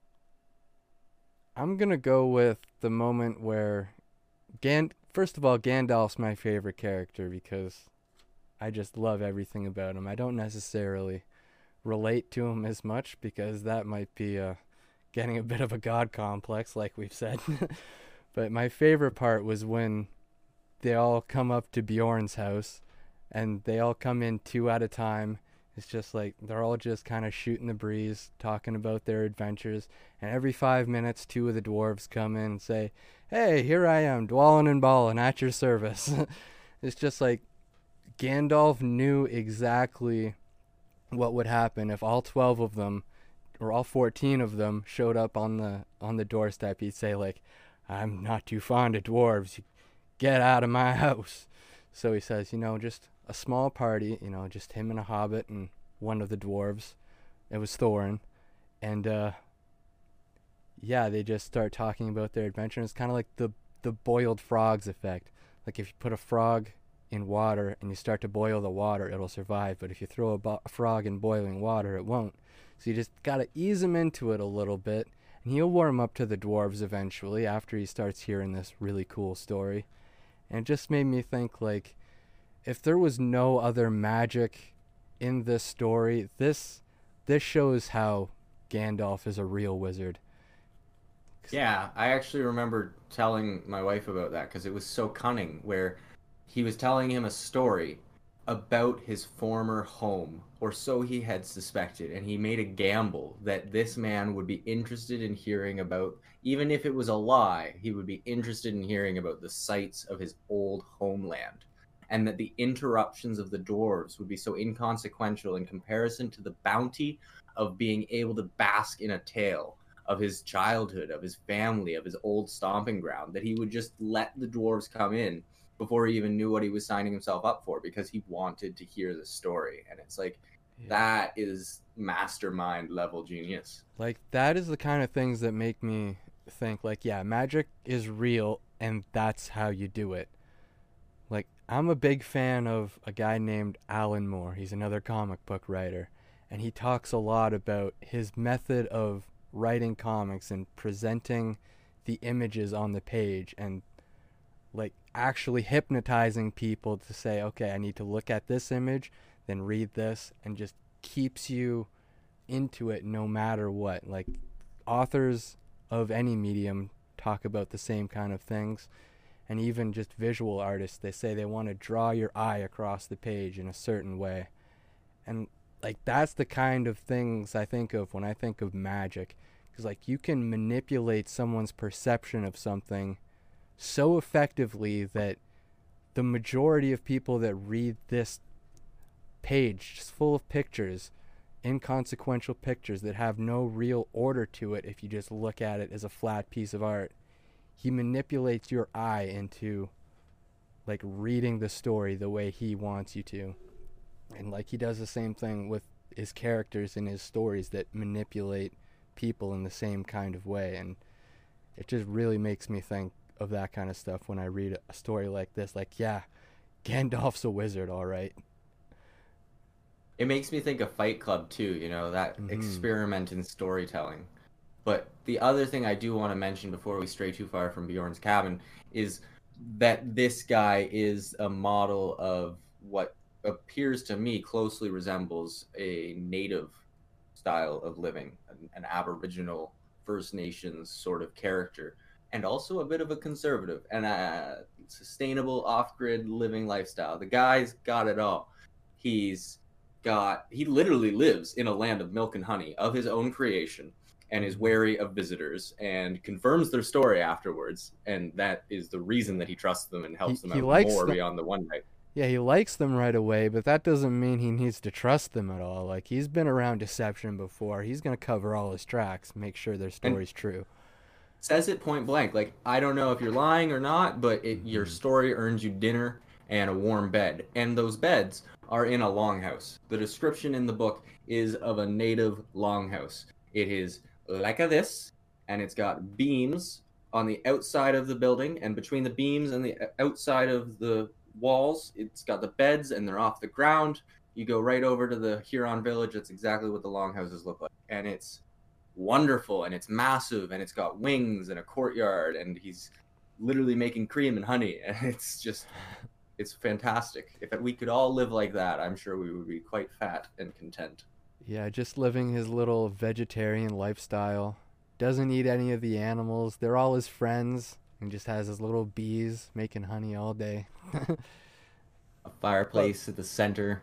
I'm gonna go with the moment where first of all, Gandalf's my favorite character because I just love everything about him. I don't necessarily relate to him as much because that might be getting a bit of a god complex, like we've said. But my favorite part was when they all come up to Bjorn's house and they all come in two at a time. It's just like they're all just kind of shooting the breeze, talking about their adventures. And every 5 minutes, two of the dwarves come in and say, hey, here I am, Dwalin and Balin, at your service. It's just like Gandalf knew exactly what would happen if all 12 of them, or all 14 of them, showed up on the doorstep. He'd say, like, I'm not too fond of dwarves. Get out of my house. So he says, just a small party, just him and a hobbit and one of the dwarves. It was Thorin. And, they just start talking about their adventure. And it's kind of like the boiled frogs effect. Like if you put a frog in water and you start to boil the water, it'll survive. But if you throw a frog in boiling water, it won't. So you just gotta ease him into it a little bit, and he'll warm up to the dwarves eventually after he starts hearing this really cool story. And it just made me think, like, if there was no other magic in this story, this shows how Gandalf is a real wizard. Yeah, I actually remember telling my wife about that because it was so cunning, where he was telling him a story about his former home, or so he had suspected, and he made a gamble that this man would be interested in hearing about, even if it was a lie, he would be interested in hearing about the sights of his old homeland, and that the interruptions of the dwarves would be so inconsequential in comparison to the bounty of being able to bask in a tale of his childhood, of his family, of his old stomping ground, that he would just let the dwarves come in before he even knew what he was signing himself up for, because he wanted to hear the story. And it's like, that is mastermind level genius. Like, that is the kind of things that make me think, like, yeah, magic is real, and that's how you do it. Like, I'm a big fan of a guy named Alan Moore. He's another comic book writer, and he talks a lot about his method of writing comics and presenting the images on the page, and like actually hypnotizing people to say, okay, I need to look at this image, then read this, and just keeps you into it no matter what. Like, authors of any medium talk about the same kind of things, and even just visual artists, they say they want to draw your eye across the page in a certain way. And like, that's the kind of things I think of when I think of magic, because like, you can manipulate someone's perception of something so effectively that the majority of people that read this page, just full of pictures, inconsequential pictures that have no real order to it if you just look at it as a flat piece of art, he manipulates your eye into like reading the story the way he wants you to. And like, he does the same thing with his characters in his stories that manipulate people in the same kind of way. And it just really makes me think of that kind of stuff when I read a story like this. Like, yeah, Gandalf's a wizard, all right. It makes me think of Fight Club too, you know, that experiment in storytelling. But the other thing I do want to mention before we stray too far from Bjorn's Cabin is that this guy is a model of what appears to me closely resembles a native style of living, an Aboriginal First Nations sort of character, and also a bit of a conservative and a sustainable off-grid living lifestyle. The guy's got it all. He literally lives in a land of milk and honey of his own creation, and is wary of visitors and confirms their story afterwards. And that is the reason that he trusts them and helps them out more beyond the one night. Yeah, he likes them right away, but that doesn't mean he needs to trust them at all. Like, he's been around deception before. He's going to cover all his tracks, make sure their story's true. Says it point blank. Like, I don't know if you're lying or not, but your story earns you dinner and a warm bed. And those beds are in a longhouse. The description in the book is of a native longhouse. It is like this, and it's got beams on the outside of the building, and between the beams and the outside of the walls, it's got the beds, and they're off the ground. You go right over to the Huron village. That's exactly what the longhouses look like, and it's wonderful, and it's massive, and it's got wings and a courtyard, and he's literally making cream and honey, and it's fantastic. If we could all live like that, I'm sure we would be quite fat and content. Yeah, just living his little vegetarian lifestyle. Doesn't eat any of the animals. They're all his friends. And just has his little bees making honey all day. A fireplace at the center.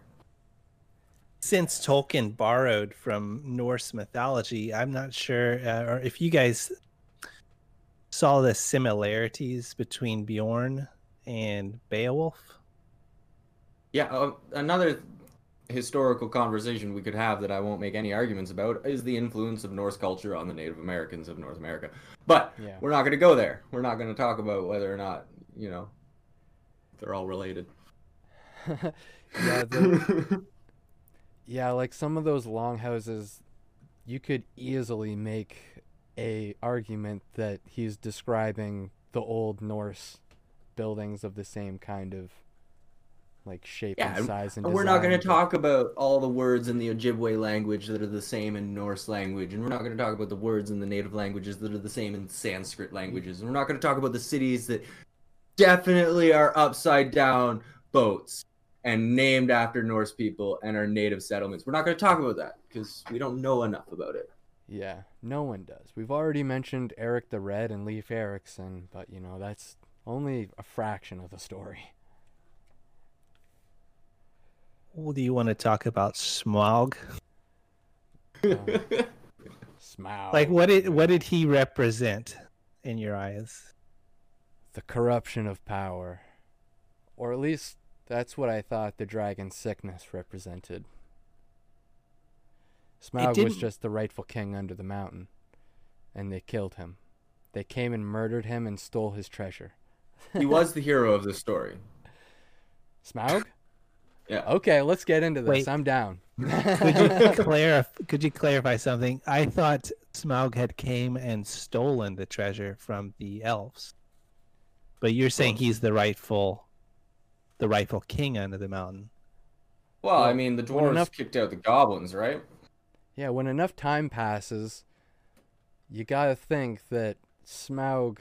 Since Tolkien borrowed from Norse mythology, I'm not sure or if you guys saw the similarities between Bjorn and Beowulf. Yeah, another historical conversation we could have that I won't make any arguments about is the influence of Norse culture on the Native Americans of North America. But we're not going to go there. We're not going to talk about whether or not, you know, they're all related. Yeah, like some of those longhouses, you could easily make a argument that he's describing the old Norse buildings of the same kind of like shape Yeah, and size and and we're not going design, to but- talk about all the words in the Ojibwe language that are the same in Norse language, and we're not going to talk about the words in the native languages that are the same in Sanskrit languages, and we're not going to talk about the cities that definitely are upside down boats and named after Norse people and are native settlements. We're not going to talk about that because we don't know enough about it. Yeah, no one does. We've already mentioned Eric the Red and Leif Erikson, but you know, that's only a fraction of the story. Well, do you want to talk about Smaug? Smaug. Like, what did he represent in your eyes? The corruption of power. Or at least that's what I thought the dragon sickness represented. Smaug was didn't- just the rightful king under the mountain, and they killed him. They came and murdered him and stole his treasure. He was the hero of the story. Smaug? Yeah. Okay, let's get into this. Wait. I'm down. Could you clarify something? I thought Smaug had came and stolen the treasure from the elves, but you're saying he's the rightful king under the mountain. Well, I Well, mean, the when dwarves enough- kicked out the goblins, right? Yeah, when enough time passes, you gotta think that Smaug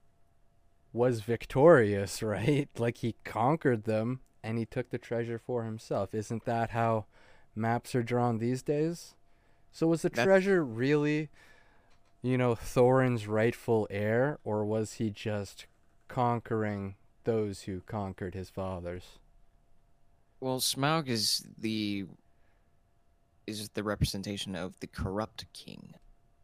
was victorious, right? Like he conquered them and he took the treasure for himself. Isn't that how maps are drawn these days? So was the treasure really, you know, Thorin's rightful heir, or was he just conquering those who conquered his fathers? Well, Smaug is the representation of the corrupt king,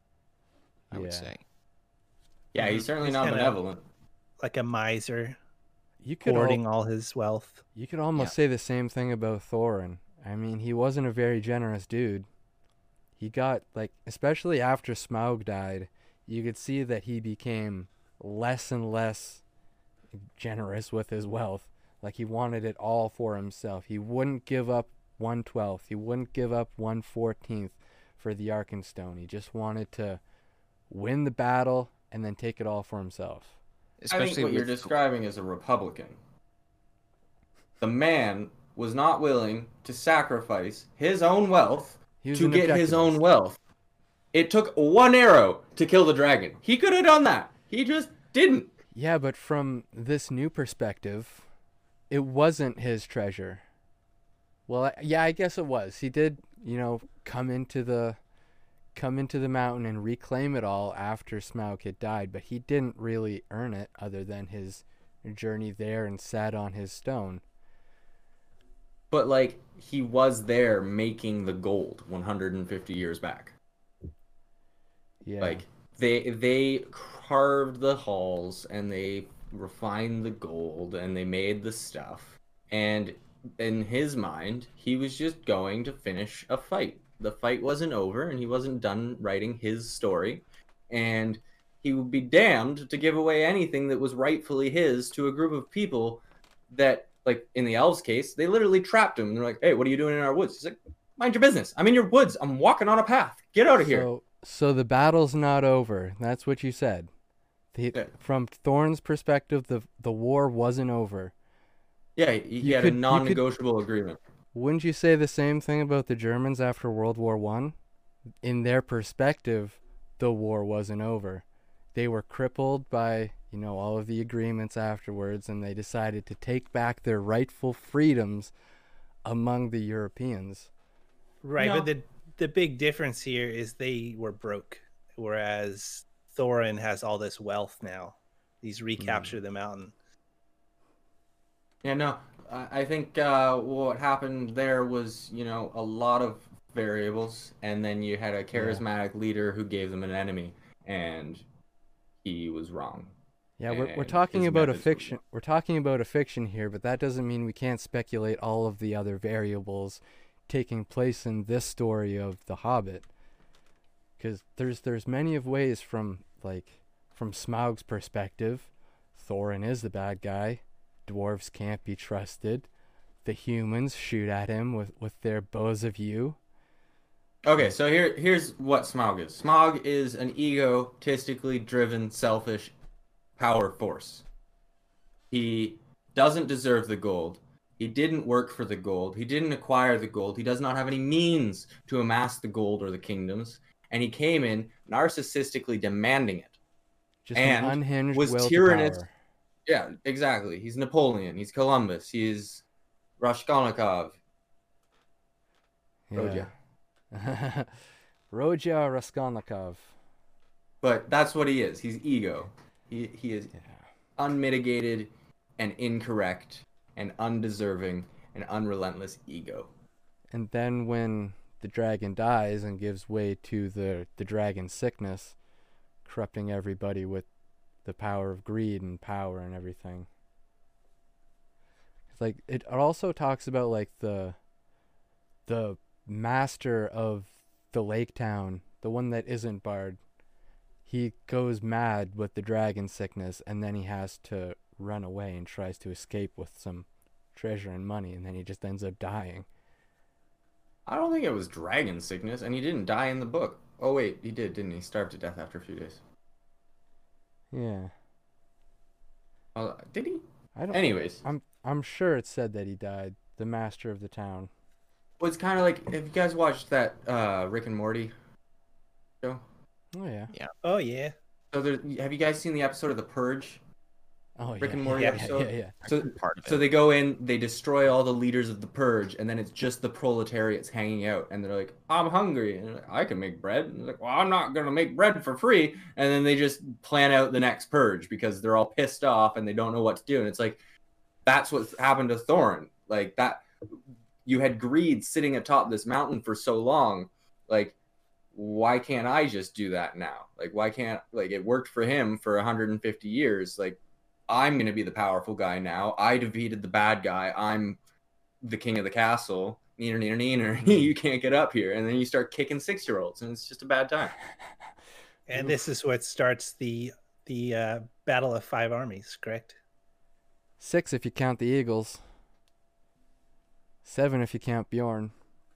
I would Yeah. say. Yeah, he's certainly He's not kinda- benevolent. Like a miser, You could hoarding all his wealth. You could almost say the same thing about Thorin. I mean, he wasn't a very generous dude. He got, like, especially after Smaug died, you could see that he became less and less generous with his wealth. Like, he wanted it all for himself. He wouldn't give up 1/12th. He wouldn't give up 1/14th for the Arkenstone. He just wanted to win the battle and then take it all for himself. I think what you're with- describing is a Republican. The man was not willing to sacrifice his own wealth He was to an get his own objectivist. wealth. It took one arrow to kill the dragon. He could have done that. He just didn't. Yeah, but from this new perspective, it wasn't his treasure. Well, yeah, I guess it was. He did, you know, come into the mountain and reclaim it all after Smaug had died, but he didn't really earn it other than his journey there and sat on his stone. But like he was there making the gold 150 years back. Yeah. Like they carved the halls and they refined the gold and they made the stuff. And in his mind, he was just going to finish a fight. The fight wasn't over and he wasn't done writing his story. And he would be damned to give away anything that was rightfully his to a group of people that, like in the elves' case, they literally trapped him. And they're like, "Hey, what are you doing in our woods?" He's like, "Mind your business. I'm in your woods. I'm walking on a path. Get out of here." So the battle's not over. That's what you said. Yeah. From Thorn's perspective, the war wasn't over. Yeah, he You had could- a you non-negotiable agreement. Wouldn't you say the same thing about the Germans after World War One? In their perspective, the war wasn't over. They were crippled by, you know, all of the agreements afterwards, and they decided to take back their rightful freedoms among the Europeans. Right, No. but the big difference here is they were broke, whereas Thorin has all this wealth now. He's recaptured the mountain. Yeah, no, I think what happened there was, you know, a lot of variables, and then you had a charismatic leader who gave them an enemy, and he was wrong. Yeah, we're And talking his about a methods were fiction. We're talking about a fiction here, but that doesn't mean we can't speculate all of the other variables taking place in this story of The Hobbit. Because there's many of ways from Smaug's perspective, Thorin is the bad guy. Dwarves can't be trusted. The humans shoot at him with their bows of yew. Okay, so here's what Smaug is. Smaug is an egotistically driven, selfish power force. He doesn't deserve the gold, He didn't work for the gold. He didn't acquire the gold. He does not have any means to amass the gold or the kingdoms. And he came in narcissistically demanding it. Just an And unhinged was will tyrannous. to power. Yeah, exactly. He's Napoleon. He's Columbus. He's Raskolnikov. Roja. Yeah. Roja Raskolnikov. But that's what he is. He's ego. He is Yeah. unmitigated and incorrect and undeserving and unrelentless ego. And then when the dragon dies and gives way to the dragon sickness, corrupting everybody with the power of greed and power and everything. It's like it also talks about like the master of the lake town, the one that isn't Bard. He goes mad with the dragon sickness, and then he has to run away and tries to escape with some treasure and money, and then he just ends up dying. I don't think it was dragon sickness, and he didn't die in the book. Oh wait, he did, didn't he? Starved to death after a few days. Yeah. Did he? I don't. Anyways, I'm sure it said that he died. The master of the town. well, it's kind of like, have you guys watched that Rick and Morty show? Oh yeah. Oh yeah. So have you guys seen the episode of The Purge? Oh yeah. Rick and Morty yeah, episode? yeah. So, Part of so it. they go in, they destroy all the leaders of the Purge, and then it's just the proletariats hanging out, and they're like, "I'm hungry, and I can make bread." And they're like, "Well, I'm not gonna make bread for free." And then they just plan out the next Purge because they're all pissed off and they don't know what to do. And it's like, that's what happened to Thorin. Like that, you had greed sitting atop this mountain for so long. Like, why can't I just do that now? Like, why can't, like, it worked for him for 150 years. Like, I'm going to be the powerful guy now. I defeated the bad guy. I'm the king of the castle. Neener, neener, neener. You can't get up here. And then you start kicking 6-year-olds, and it's just a bad time. And this is what starts the Battle of Five Armies, correct? 6 if you count the Eagles. 7 if you count Bjorn.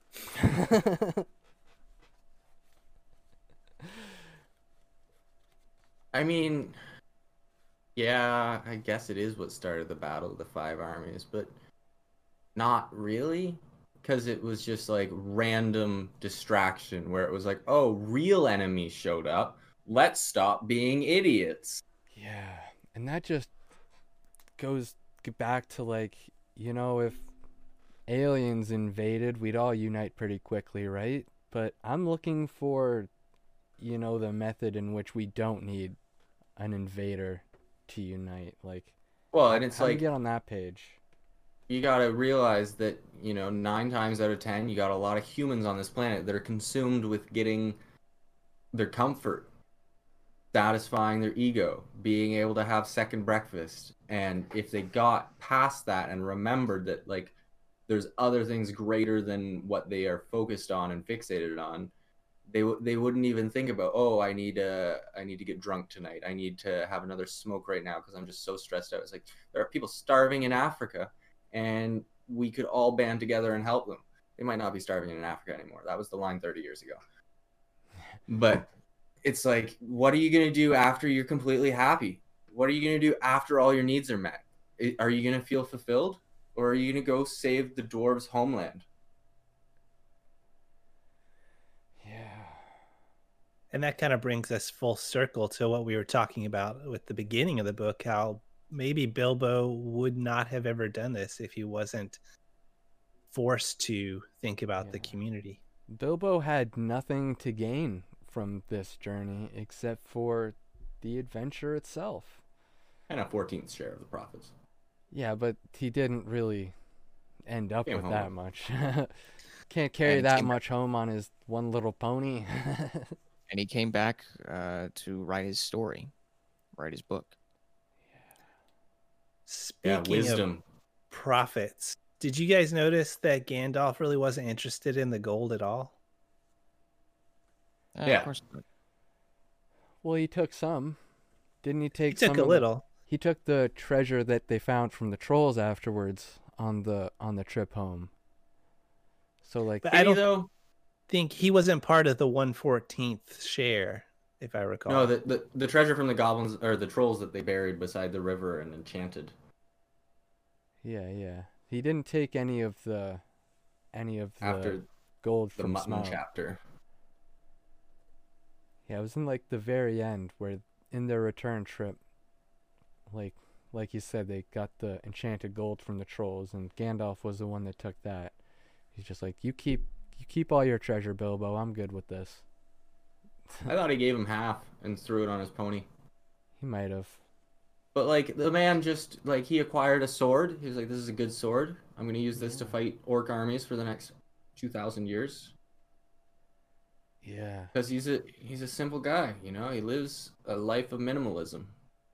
I mean, yeah, I guess it is what started the Battle of the Five Armies, but not really, because it was just like random distraction where it was like, oh, real enemies showed up. Let's stop being idiots. Yeah, and that just goes back to like, you know, if aliens invaded, we'd all unite pretty quickly, right? But I'm looking for, you know, the method in which we don't need an invader to unite. Like, Well, and it's how do you like, get on that page? you gotta realize that, 9 times out of 10, you got a lot of humans on this planet that are consumed with getting their comfort, satisfying their ego, being able to have second breakfast. And if they got past that and remembered that, like, there's other things greater than what they are focused on and fixated on, they wouldn't even think about, oh, I need to get drunk tonight. I need to have another smoke right now because I'm just so stressed out. It's like, there are people starving in Africa, and we could all band together and help them. They might not be starving in Africa anymore. That was the line 30 years ago. But it's like, what are you going to do after you're completely happy? What are you going to do after all your needs are met? Are you going to feel fulfilled? Or are you going to go save the dwarves' homeland? Yeah. And that kind of brings us full circle to what we were talking about with the beginning of the book, how maybe Bilbo would not have ever done this if he wasn't forced to think about the community. Bilbo had nothing to gain from this journey except for the adventure itself. And a 14th share of the profits. Yeah, but he didn't really end up Came with home that with- much. Can't carry And that came- much home on his one little pony. And he came back to write his story, write his book. Yeah, Speaking of wisdom. profits, did you guys notice that Gandalf really wasn't interested in the gold at all? Yeah. Of course not. Well, he took some. Didn't he He take took some a of the- little. He took the treasure that they found from the trolls afterwards on the trip home. So like, But Did I he, don't though? think he wasn't part of the 1/14th share, if I recall. No, the treasure from the goblins or the trolls that they buried beside the river and enchanted. yeah. He didn't take any of the After gold the from mutton Smaug. chapter. Yeah, it was in like the very end where in their return trip, like you said, they got the enchanted gold from the trolls, and Gandalf was the one that took that. He's just like, you keep all your treasure, Bilbo. I'm good with this. I thought he gave him half and threw it on his pony. He might have. But like the man just like he acquired a sword. He was like, "This is a good sword. I'm gonna use this to Yeah. fight orc armies for the next 2,000 years." Yeah. Because he's a simple guy, you know. He lives a life of minimalism.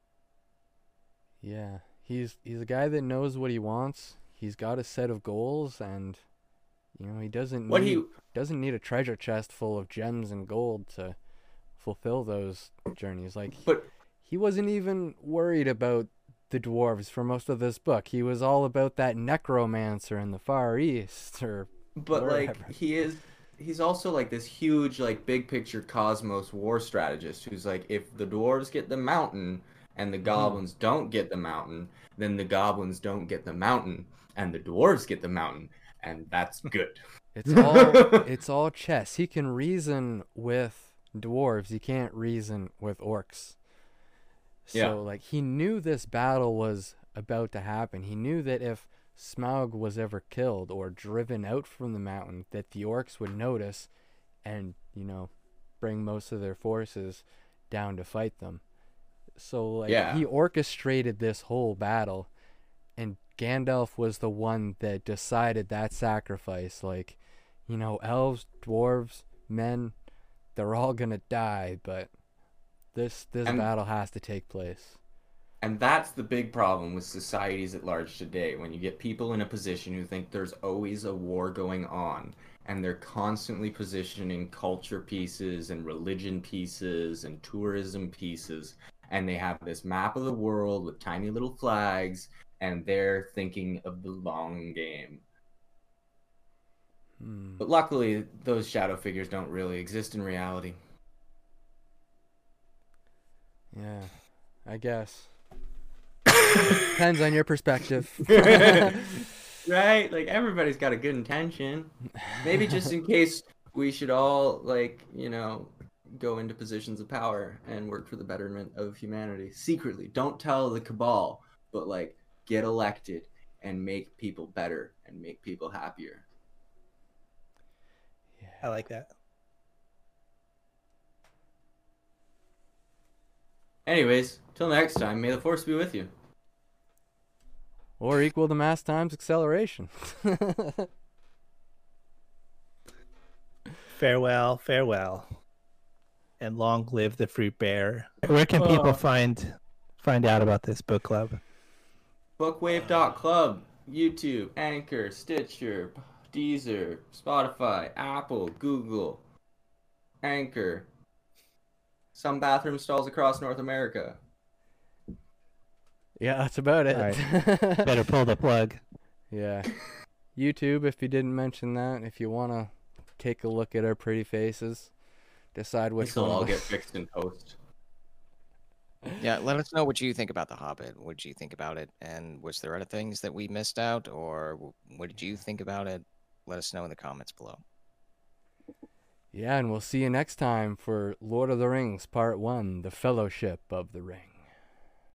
Yeah. He's a guy that knows what he wants. He's got a set of goals, and he doesn't What need a treasure chest full of gems and gold to fulfill those journeys. Like but he wasn't even worried about the dwarves for most of this book. He was all about that necromancer in the Far East, or but wherever. like he's also like this huge like big picture cosmos war strategist who's like, if the dwarves get the mountain and the goblins don't get the mountain, then the goblins don't get the mountain and the dwarves get the mountain, and that's good. It's all chess. He can reason with dwarves. He can't reason with orcs. So Yeah. like he knew this battle was about to happen. He knew that if Smaug was ever killed or driven out from the mountain, that the orcs would notice and, bring most of their forces down to fight them. So like Yeah. he orchestrated this whole battle, and Gandalf was the one that decided that sacrifice. Like, elves, dwarves, men, they're all gonna die, but this And- battle has to take place. And that's the big problem with societies at large today, when you get people in a position who think there's always a war going on, and they're constantly positioning culture pieces and religion pieces and tourism pieces, and they have this map of the world with tiny little flags, and they're thinking of the long game. But luckily, those shadow figures don't really exist in reality. Yeah, I guess. Depends on your perspective. Right? Like, everybody's got a good intention. Maybe just in case we should all, like, go into positions of power and work for the betterment of humanity. Secretly. Don't tell the cabal, but, like, get elected and make people better and make people happier. I like that. Anyways, till next time, may the force be with you. Or equal to mass times acceleration. Farewell, farewell, and long live the fruit bear. Where can people find out about this book club? Bookwave.club, YouTube, Anchor, Stitcher, Deezer, Spotify, Apple, Google, Anchor, some bathroom stalls across North America. Yeah, that's about it. All Better pull the plug. Yeah. YouTube, if you didn't mention that, if you want to take a look at our pretty faces, decide which This will one all of get us- fixed in post. Yeah, let us know what you think about The Hobbit. What did you think about it? And was there other things that we missed out? Or what did you think about it? Let us know in the comments below. Yeah, and we'll see you next time for Lord of the Rings Part 1, The Fellowship of the Ring.